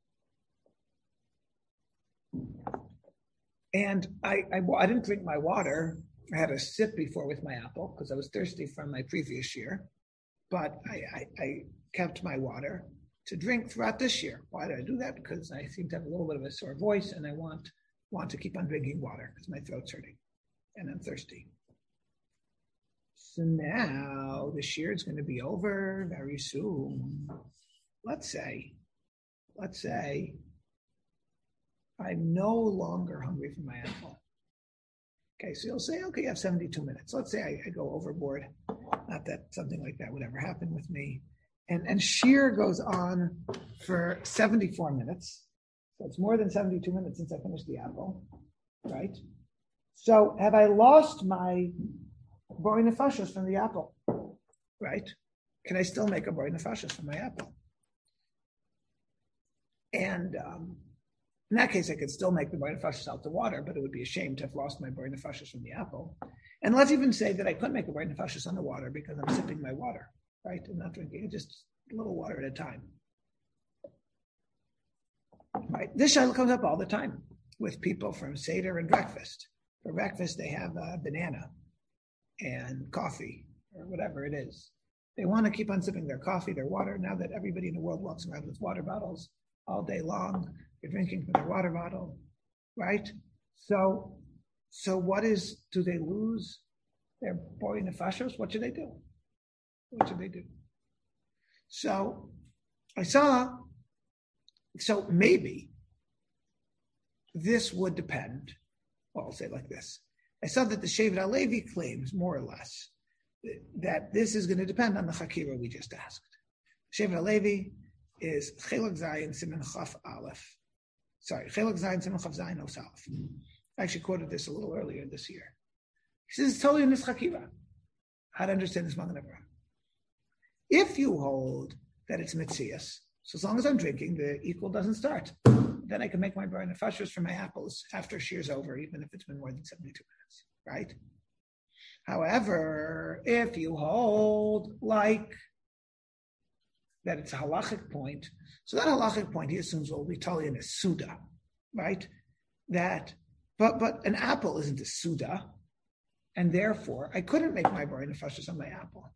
And I, I, I didn't drink my water. I had a sip before with my apple because I was thirsty from my previous year, but I, I, I kept my water to drink throughout this year. Why did I do that? Because I seem to have a little bit of a sore voice and I want, want to keep on drinking water because my throat's hurting and I'm thirsty. So now this year is going to be over very soon. Let's say, let's say I'm no longer hungry for my apple. Okay, so you'll say, okay, you have seventy-two minutes. Let's say I, I go overboard. Not that something like that would ever happen with me. And, and shear goes on for seventy-four minutes. So it's more than seventy-two minutes since I finished the apple, right? So have I lost my borei nefashos from the apple, right? Can I still make a borei nefashos from my apple? And um, in that case, I could still make the borei nefashos out the water, but it would be a shame to have lost my borei nefashos from the apple. And let's even say that I couldn't make the borei nefashos on the water because I'm sipping my water, right? I'm not drinking, just a little water at a time. Right? This shaila comes up all the time with people from Seder and breakfast. For breakfast, they have a banana and coffee or whatever it is. They want to keep on sipping their coffee, their water. Now that everybody in the world walks around with water bottles all day long, they're drinking from their water bottle, right? So, so what is, do they lose their borei nefashos? What should they do? What should they do? So I saw, so maybe this would depend. Well, I'll say it like this. I saw that the Shevet HaLevi claims, more or less, that this is going to depend on the Chakira we just asked. Shevet HaLevi is Chelak Zayin Siman Chaf Aleph. Sorry, Chelak Zayin Siman Chaf Zayin Os Aleph. I actually quoted this a little earlier this year. He says it's totally in this Chakira. How to understand this Magen Avraham. If you hold that it's Mitzias, so as long as I'm drinking, the equal doesn't start. Then I can make my borei nefashos for my apples after shear's over, even if it's been more than seventy-two minutes, right? However, if you hold like that it's a halachic point, so that halachic point he assumes will be totally in a suda, right? That, but but an apple isn't a suda, and therefore I couldn't make my borei nefashos on my apple,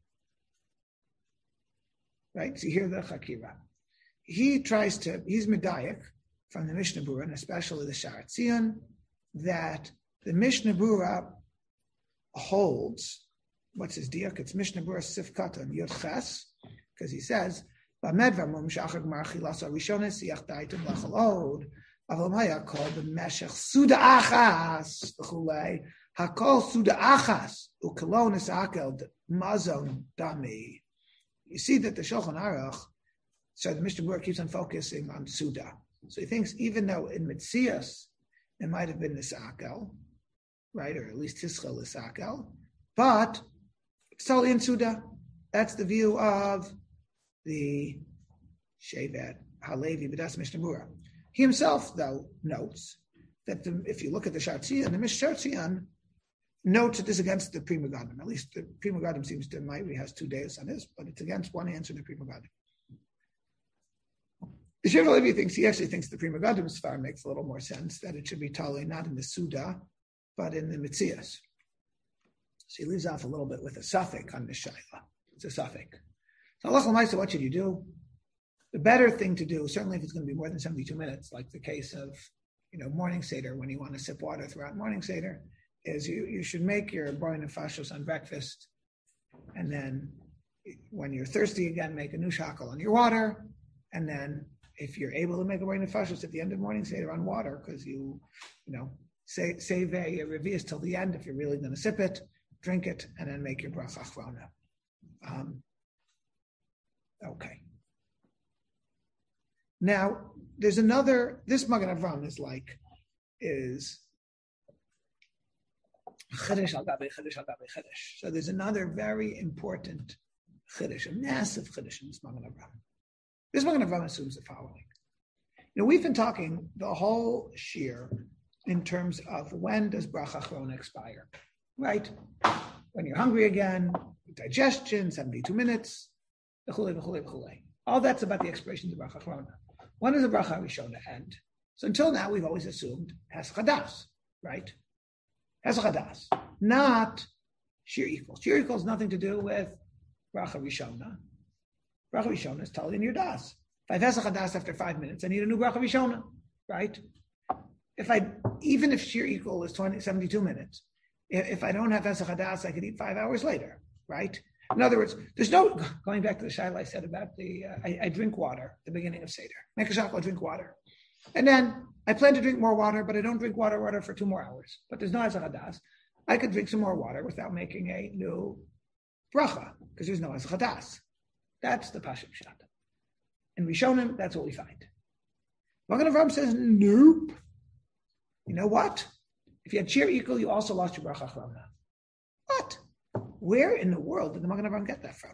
right? So here the Chakira. He tries to, he's medayik from the Mishnah Berurah, and especially the Sha'ar Tzion, that the Mishnah Berurah holds, what's his diak? It's Mishnah Berurah Sif Katan Yod Ches, because he says, "Ba'medvar mum shachar gmar chilasa rishones siach daitim lachalod aval maya called the meshech suda achas v'chulei hakol suda achas ukalonis akel mazon dami." You see that the Shulchan Aruch, so the Mishnah Berurah keeps on focusing on suda. So he thinks even though in Mitzias it might have been Nisakel, right, or at least Tischel Nisakel, but it's totally in Suda. That's the view of the Shevet HaLevi B'das Mishnah Berurah. He himself, though, notes that the, if you look at the Sha'ar Tzion, the Mishnah Tzion, notes it is against the Pri Megadim. At least the Pri Megadim seems to might has two days on this, but it's against one answer in the Pri Megadim. The Sheva Levi thinks he actually thinks the Pri Megadim's far makes a little more sense, that it should be tali not in the Suda, but in the Mitzias. So he leaves off a little bit with a suffix on the Shaila. It's a suffix. So Allah L'maisa, what should you do? The better thing to do, certainly if it's going to be more than seventy-two minutes, like the case of, you know, morning Seder, when you want to sip water throughout morning Seder, is you, you should make your borin and fashos on breakfast, and then when you're thirsty again, make a new shackle on your water, and then if you're able to make a borin and fashos at the end of morning Seder on water, because you, you know, say, save a revius till the end if you're really going to sip it, drink it, and then make your bracha achrona. Um, okay. Now, there's another, this Magen Avraham is like, is Chiddush al gabe Chiddush al gabe Chiddush. So there's another very important Chiddush, a massive Chiddush in this Magen Avraham. This Magen Avraham assumes the following. You know, we've been talking the whole shir in terms of when does bracha achrona expire, right? When you're hungry again, digestion, seventy-two minutes, v'chulei, v'chulei, v'chulei. All that's about the expiration of the bracha achrona. When does the bracha rishona end? So until now, we've always assumed has chadas, right? Has chadas, not shir equals. Shir equals nothing to do with bracha rishona. Bracha rishona is totally in your das. If I have chadas after five minutes, I need a new bracha rishona, right? If I, even if shir equal is twenty, seventy-two minutes, if I don't have chadas, I could eat five hours later, right? In other words, there's no, going back to the shaila I said about the, uh, I, I drink water at the beginning of Seder. Make a shackle, drink water. And then I plan to drink more water, but I don't drink water water for two more hours. But there's no hadas. I could drink some more water without making a new bracha, because there's no hadas. That's the Pashim Shat. In Rishonim, that's what we find. Magen Avraham says, nope. You know what? If you had shir equal, you also lost your bracha achrona. What? Where in the world did the Magen Avraham get that from?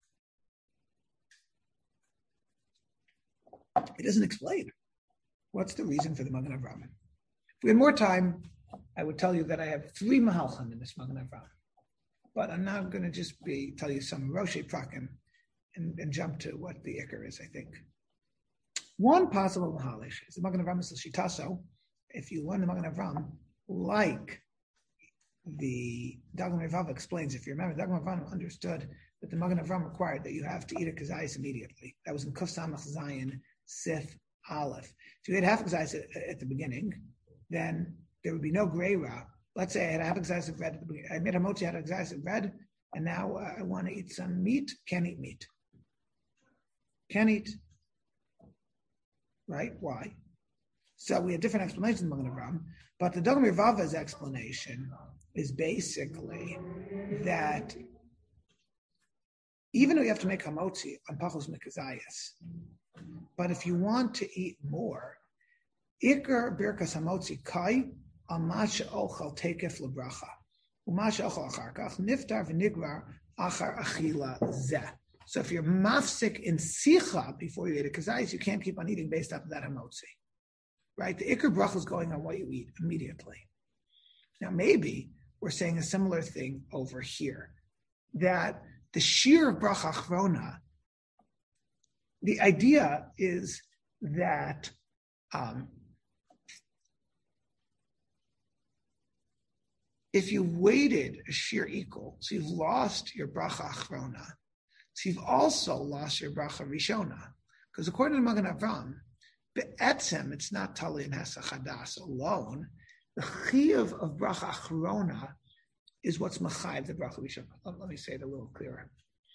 It doesn't explain. What's the reason for the Magen Avraham? If we had more time, I would tell you that I have three mahalchim in this Magen Avraham. But I'm now going to just be tell you some Roshei Prakim and, and jump to what the Iker is, I think. One possible mahalish is the Magen Avraham is the Shitaso. If you learn the Magen Avraham, like the Dagan Rav explains, if you remember, Dagan Rav understood that the Magen Avraham required that you have to eat a kazayis immediately. That was in Kuf Samach Zayin Sif Aleph. If you had half a kazayis at, at the beginning, then there would be no greira. Let's say I had a half a kazayis of bread at the beginning. I made a motzi out of kazayis of bread, and now uh, I want to eat some meat. Can't eat meat. Can't eat. Right? Why? So we have different explanations in Magen Avraham, but the Dagan Rava's explanation is basically that even though you have to make hamotzi on pachos mekazayas, but if you want to eat more, ikar birkas hamotzi kai amasha ochal tekef lebracha umasha ochal achar kach niftar v'nigrar achar achila zeh. So if you're mafsik in sicha before you eat a kazayas, you can't keep on eating based off of that hamotzi. Right? The ikar bracha is going on what you eat immediately. Now, maybe we're saying a similar thing over here, that the shir of bracha achrona, the idea is that um, if you waited a shir equal, so you've lost your bracha achrona, so you've also lost your bracha rishona, because according to Magen Avraham, be'etzem, it's not tali and hasa chadas alone. The chiyuv of bracha achrona is what's machayev the bracha rishona. Let, let me say it a little clearer.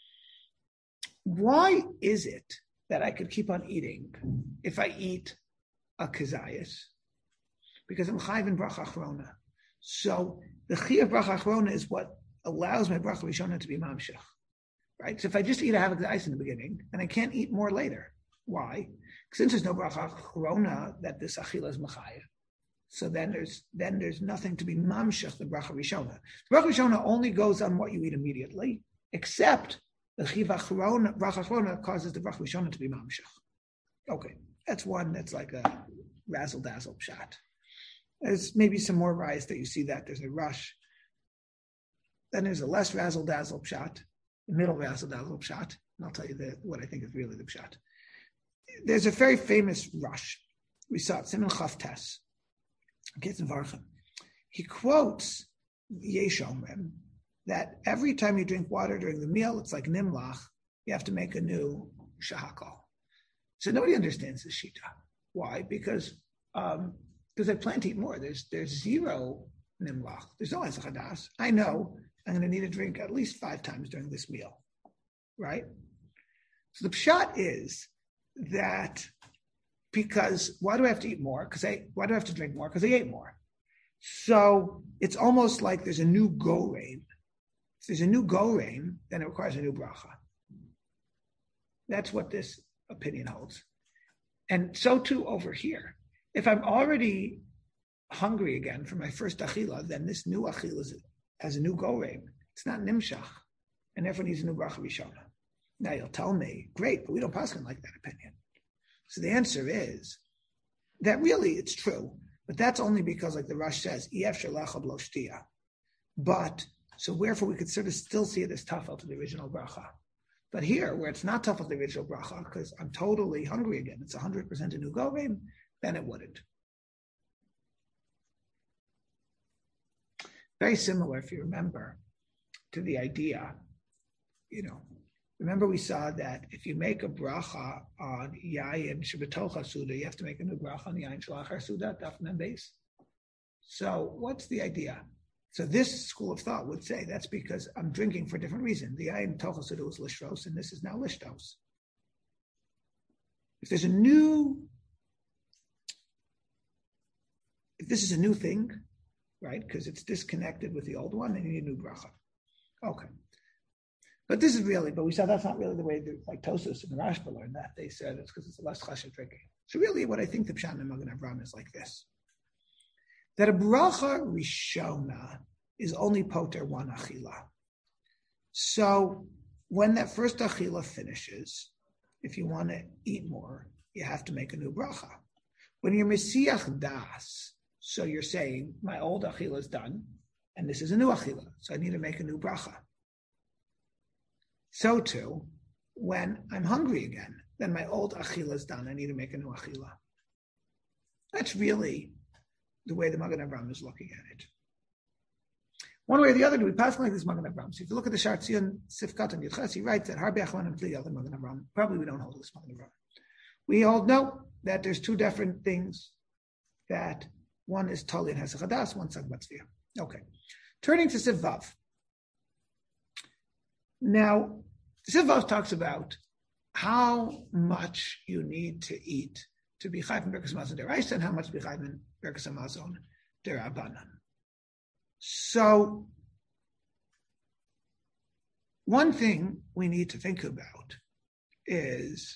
Why is it that I could keep on eating if I eat a kazayas? Because I'm chayev in bracha achrona. So the chiyuv bracha achrona is what allows my bracha rishona to be mamshech. Right? So if I just eat a half a kazayas in the beginning, and I can't eat more later. Why? Since there's no bracha achrona that this achila is machayev, so then there's then there's nothing to be mamshech the bracha rishona. The bracha rishona only goes on what you eat immediately, except the chiv achrona, bracha achrona causes the bracha rishona to be mamshech. Okay, that's one that's like a razzle dazzle shot. There's maybe some more rise that you see that there's a rush Then there's a less razzle-dazzle pshat, the middle razzle-dazzle pshat, and I'll tell you the, what I think is really the pshat. There's a very famous Rush. We saw it, Simon Chavtes, Ketzin Varchim. He quotes Yesh Omrim that every time you drink water during the meal, it's like Nimlach, you have to make a new Shahakal. So nobody understands this Shita. Why? Because um, because I plan to eat more. There's there's zero Nimlach. There's no Esachadas. I know I'm going to need a drink at least five times during this meal, right? So the pshat is that because why do I have to eat more? Because I why do I have to drink more? Because I ate more. So it's almost like there's a new gorein. If there's a new gorein, then it requires a new bracha. That's what this opinion holds. And so too over here. If I'm already hungry again for my first achila, then this new achila is, has a new gorein. It's not nimshach, and therefore needs a new bracha rishona. Now you'll tell me, great, but we don't paskin like that opinion. So the answer is that really it's true, but that's only because, like the Rush says, ef shelecha b'lo shtia. But so wherefore we could sort of still see it as tafel to the original bracha. But here, where it's not tafel to the original bracha, because I'm totally hungry again, it's one hundred percent a new gorein, then it wouldn't. Very similar, if you remember, to the idea, you know, remember we saw that if you make a bracha on yayin shebetocha suda, you have to make a new bracha on yayin shalachar suda, daf mem beis. So what's the idea? So this school of thought would say that's because I'm drinking for a different reason. The yayin tocha suda was lishros, and this is now lishtos. If there's a new, if this is a new thing, right, because it's disconnected with the old one, then you need a new bracha. Okay. But this is really, but we said that's not really the way the, like Tosfos and the Rashba learned that. They said it's because it's a less chashiv drinking. So really what I think the Pshat in Magen Avraham is like this. That a bracha rishona is only poter one achila. So when that first achila finishes, if you want to eat more, you have to make a new bracha. When you're mesiach das, so you're saying, my old achila is done, and this is a new achila, so I need to make a new bracha. So too, when I'm hungry again, then my old achila is done, I need to make a new achila. That's really the way the Magen Avraham is looking at it. One way or the other, do we pass like this Magen Avraham? So if you look at the Shar Tzion Sifkat and Yudches, he writes that Harbe Achlan and Pli other Magen Avraham. Probably we don't hold this Magen Avraham. We all know that there's two different things, that one is Tali and Hesach Hadas, one Sag Batzvia. Okay. Turning to Siv Vav. Now, Siv Vav talks about how much you need to eat to be chayv in Birkas Hamazon Deraisa and how much to be chayv in Birkas Hamazon Derabanan. So, one thing we need to think about is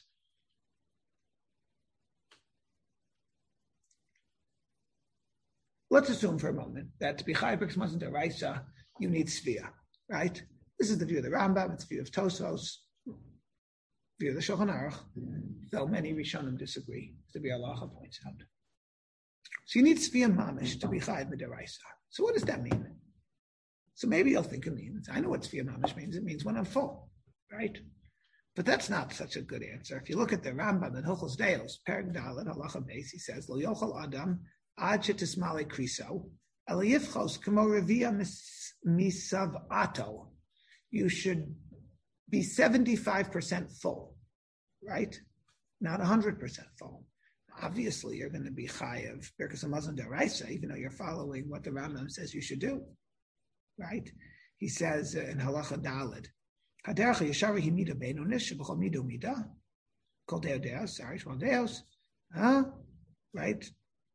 let's assume for a moment that to be chayv Birkas Hamazon Deraisa, you need Sfia, right? This is the view of the Rambam, it's the view of Tosfos, view of the Shulchan Aruch, though many Rishonim disagree, as the Biur Halacha points out. So you need Sfia Mamish to be Chayav B'Deraisa. So what does that mean? So maybe you'll think it means, I know what Sfia Mamish means, it means when I'm full, right? But that's not such a good answer. If you look at the Rambam in Hilchos Deos, Perek Dalet, Halacha Beis, he says, Lo yochel Adam, ad shetismale kriso, el yifchos k'mo revia misav ato. You should be seventy-five percent full, right? Not one hundred percent full. Obviously, you're going to be chayav Birkas Hamazon Deraisa, even though you're following what the Rambam says you should do, right? He says uh, in Halacha Daled, Haderach Yeshari Himida Beinonish Shebachol Midu Mida Kol Deo Deos, sorry, Shmuel Deos, huh? Right?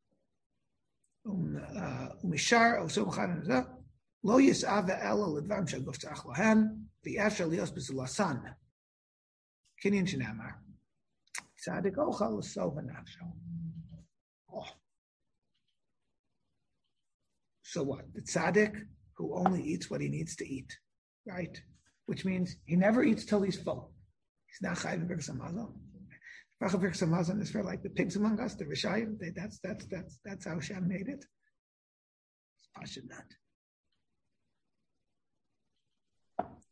Um Umishar Osum Chanan Lo Yisava Ela Lidvam Shaguf Tzach Lohan V'Yafshar Lios B'Zulasan Kinyan Shenamar Tzadik Ochal L'Sov Nafsho. Oh. So what? The tzaddik who only eats what he needs to eat, right? Which means he never eats till he's full. He's not chayiv in Birkas Hamazon. Birkas Hamazon is for like the pigs among us, the Rishayim. That's that's that's that's how Shem made it. It's passionate.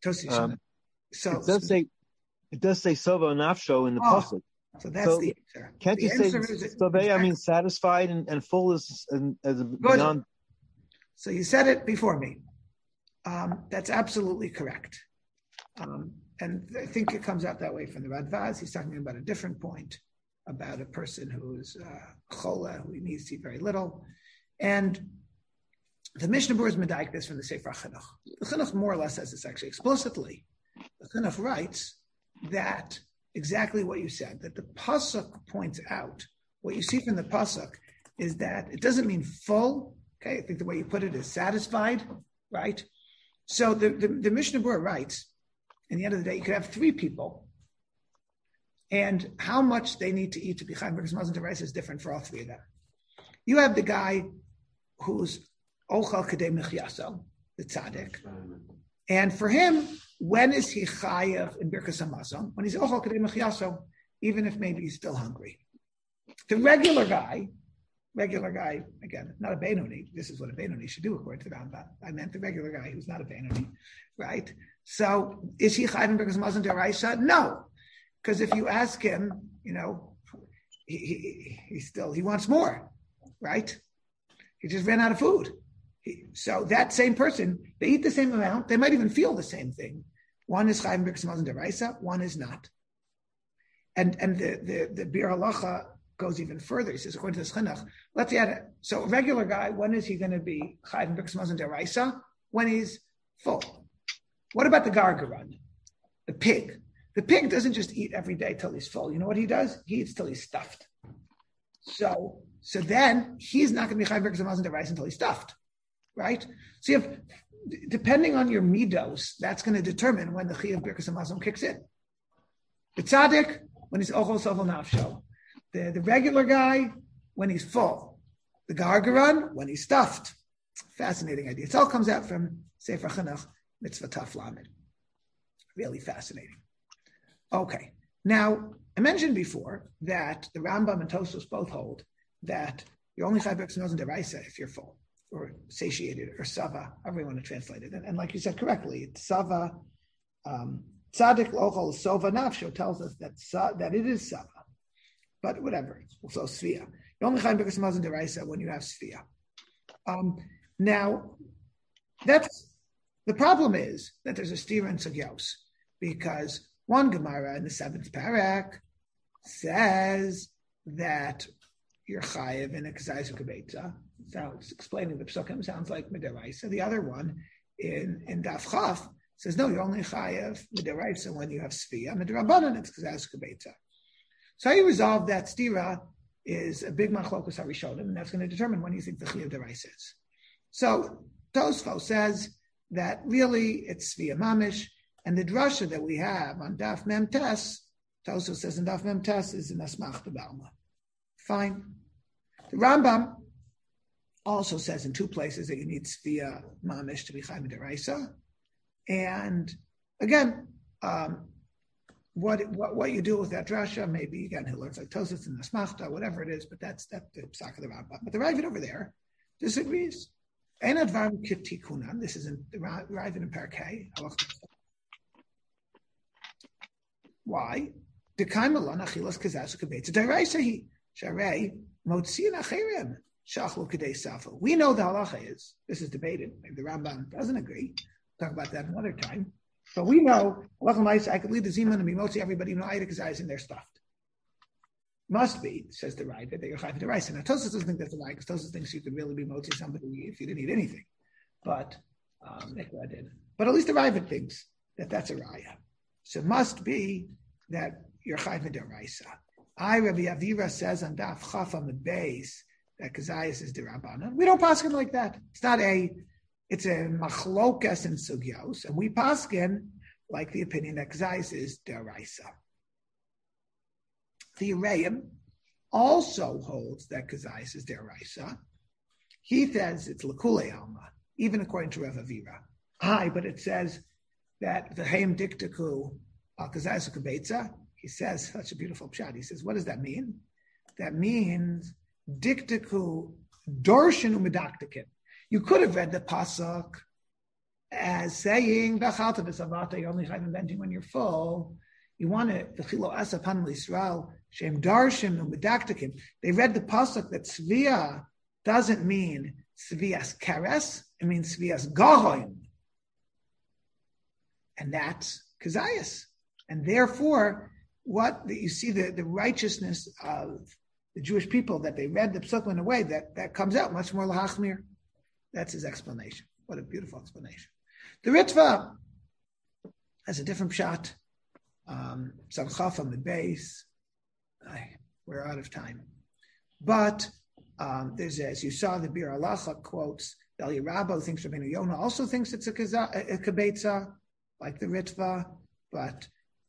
Um, so it does say it does say sova nafsho in the oh, pasuk. So that's so the answer. Can't the you say is, sove? I mean, satisfied and, and full is and, as beyond. So you said it before me. Um, that's absolutely correct. Um, and I think it comes out that way from the Radvaz. He's talking about a different point about a person who's uh, chola, who needs to eat very little. And the Mishnah Berurah is medaik this from the Sefer Chinuch. The Chinuch more or less says this actually explicitly. The Chinuch writes that exactly what you said, that the pasuk points out, what you see from the pasuk is that it doesn't mean full. Okay, I think the way you put it is satisfied, right? So the, the, the Mishnah Berurah writes, at the end of the day, you could have three people, and how much they need to eat to be chayim because mazon deraisa is different for all three of them. You have the guy who's ochal kadei mechyaso, the tzaddik, and for him, when is he chayav in birkas hamazon? When he's ochal kadei mechyaso, even if maybe he's still hungry. The regular guy, regular guy, again, not a Beinoni. This is what a Beinoni should do according to the Rambam. I meant the regular guy who's not a Beinoni, right? So is he chayav in birkas hamazon deraisa? No. Because if you ask him, you know, he, he, he still, he wants more, right? He just ran out of food. He, so that same person, they eat the same amount. They might even feel the same thing. One is chayim b'birkas hamazon deraisa, one is not. And and the the, the Bir Halacha goes even further. He says, according to this chinuch, let's add it. So a regular guy, when is he going to be chayim b'birkas hamazon deraisa? When he's full. What about the gargaran, the pig? The pig doesn't just eat every day till he's full. You know what he does? He eats till he's stuffed. So, so then he's not going to be chayim b'birkas hamazon deraisa until he's stuffed, right? So, you have, depending on your midos, that's going to determine when the chiyuv b'birkas hamazon kicks in. The tzaddik, when he's ochol sovel nafsho. The the regular guy, when he's full. The gargaran, when he's stuffed. Fascinating idea. It all comes out from Sefer Chinuch, Mitzvah Taf Lamed. Really fascinating. Okay, now I mentioned before that the Rambam and Tosfos both hold that you're only chayv b'birkas hamazon deraisa if you're full or satiated or sava, however you want to translate it. And, and like you said correctly, it's sava, um, tzaddik lochol sova nafsho tells us that sa, that it is sava, but whatever. Also sfia. You're only chayv b'birkas hamazon deraisa when you have sfia. Um, now, that's the problem is that there's a stira in sugyos because one Gemara in the seventh parak says that you're chayiv in a kazayis u'kebetza. So it's explaining the psukim sounds like midaraisa. The other one in in Daf Chaf says no, you're only chayiv midaraisa when you have sfia. Midrabanan it's kazayis u'kebetza. So how you resolve that stira is a big machlokus harishonim, and that's going to determine when you think the chiyuv deraisa is. So Tosfos says that really it's sfia mamish. And the drasha that we have on Daf Mem Tes, Tosfos says in Daf Mem Tes is in Asmach B'Balma. Fine. The Rambam also says in two places that you need Sfia Mamish to be Chayim Deraisa. And again, um, what, what what you do with that drasha, maybe again he learns like Tosfos and Asmachta, whatever it is, but that's that's the psak of the Rambam. But the Ravid over there disagrees. Ein advarim kitikunan. This is in the Ravid in Perkei. Why? We know the halacha is, this is debated, maybe the Rambam doesn't agree, we'll talk about that another time, but we know, I could lead the Ziman and be motzi everybody, you know, because eyes in their stuffed. Must be, says the Ravid, that you're chayv deraisa. Now Tosfos doesn't think that's a lie, because Tosfos thinks you could really be motzi somebody if you didn't eat anything. But, um, did. But at least the Ravid thinks that that's a raya. So it must be that you're chayv deraisa. I, Rabbi Avira says on Daf Chaf on the base that kazayis is derabbanan. We don't paskin like that. It's not a, it's a machlokas in sugyos, and we paskin like the opinion that kazayis is deraisa. The Reim also holds that kazayis is deraisa. He says it's lekule alma, even according to Rav Avira. Aye, but it says that the Haim Diktaku al Kazayis Ukebetza, he says, such a beautiful pshat. He says, what does that mean? That means Diktaku Dorshin Umedaktikin. You could have read the pasuk as saying, Bechalta v'savata, you're only chayv benching when you're full. You want to, v'chilo asa pan l'Yisrael, shem darshim u'medaktikim. They read the pasuk that Svia doesn't mean Svias keres, it means Svias gahoim. And that's Kazayas. And therefore, what you see the, the righteousness of the Jewish people, that they read the psukim in a way that, that comes out much more lahachmir. That's his explanation. What a beautiful explanation. The Ritva has a different pshat. Um, Tzadchaf on the base. We're out of time. But um, there's, as you saw, the Bir Halacha quotes, the Eli Rabba thinks Rabbeinu Yonah also thinks it's a, kaza, a, a kibetza, like the Ritva, but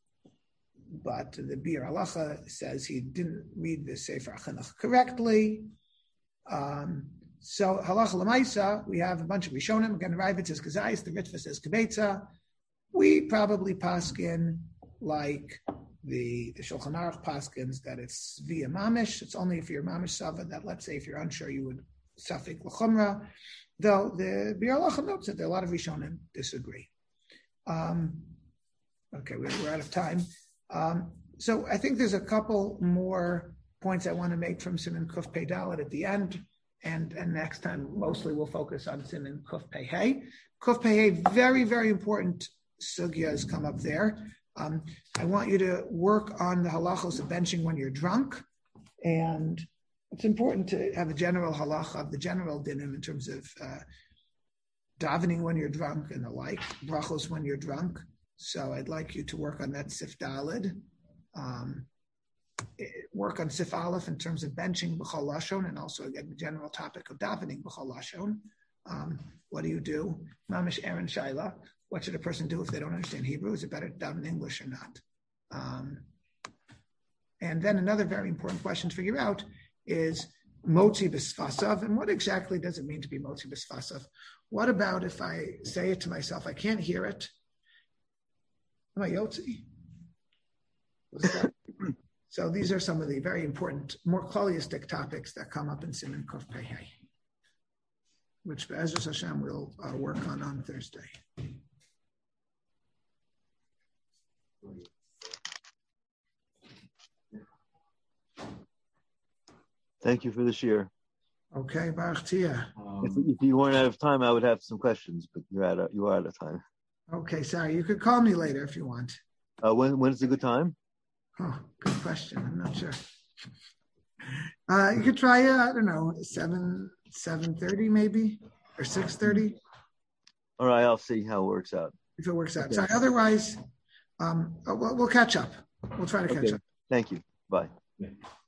but the Bir Halacha says he didn't read the Sefer HaChinuch correctly. Um, so Halacha L'maisa, we have a bunch of Rishonim. Again, Ravid says Kazayis, the Ritva says Kibetza. We probably paskin like the, the Shulchan Aruch paskins that it's via mamish. It's only if you're mamish sava that, let's say, if you're unsure, you would safik l'chumra. Though the Bir Halacha notes that there are a lot of Rishonim disagree. Um, okay, we're, we're out of time. Um, so I think there's a couple more points I want to make from Siman Kuf Pei Dalet at the end, and, and next time mostly we'll focus on Siman Kuf Pei Hey. Kuf Pei Hey, very, very important sugya has come up there. Um, I want you to work on the halachos of benching when you're drunk, and it's important to have a general halacha of the general dinim in terms of uh, davening when you're drunk and the like, brachos when you're drunk. So I'd like you to work on that Sif Daled. Um, work on Sif Aleph in terms of benching b'chol lashon, and also again the general topic of davening b'chol lashon. Um, what do you do? Mamish Aaron Shaila. What should a person do if they don't understand Hebrew? Is it better to daven English or not? Um, and then another very important question to figure out is motzi b'sfasav, and what exactly does it mean to be motzi b'sfasav? What about if I say it to myself, I can't hear it? Am I yotzi? So these are some of the very important, more klalistic topics that come up in Siman Kuf Pei Hey, which Be'ezus Hashem will uh, work on on Thursday. Thank you for the share. Okay, Baruch Tia. Um, if, if you weren't out of time, I would have some questions, but you're out of, you are out of time. Okay, sorry. You could call me later if you want. Uh, when when is a good time? Oh, good question. I'm not sure. Uh, you could try, uh, I don't know, seven seven thirty maybe, or six thirty. All right, I'll see how it works out. If it works out. Okay. Sorry. Otherwise, um, we'll, we'll catch up. We'll try to catch okay. up. Thank you. Bye. Yeah.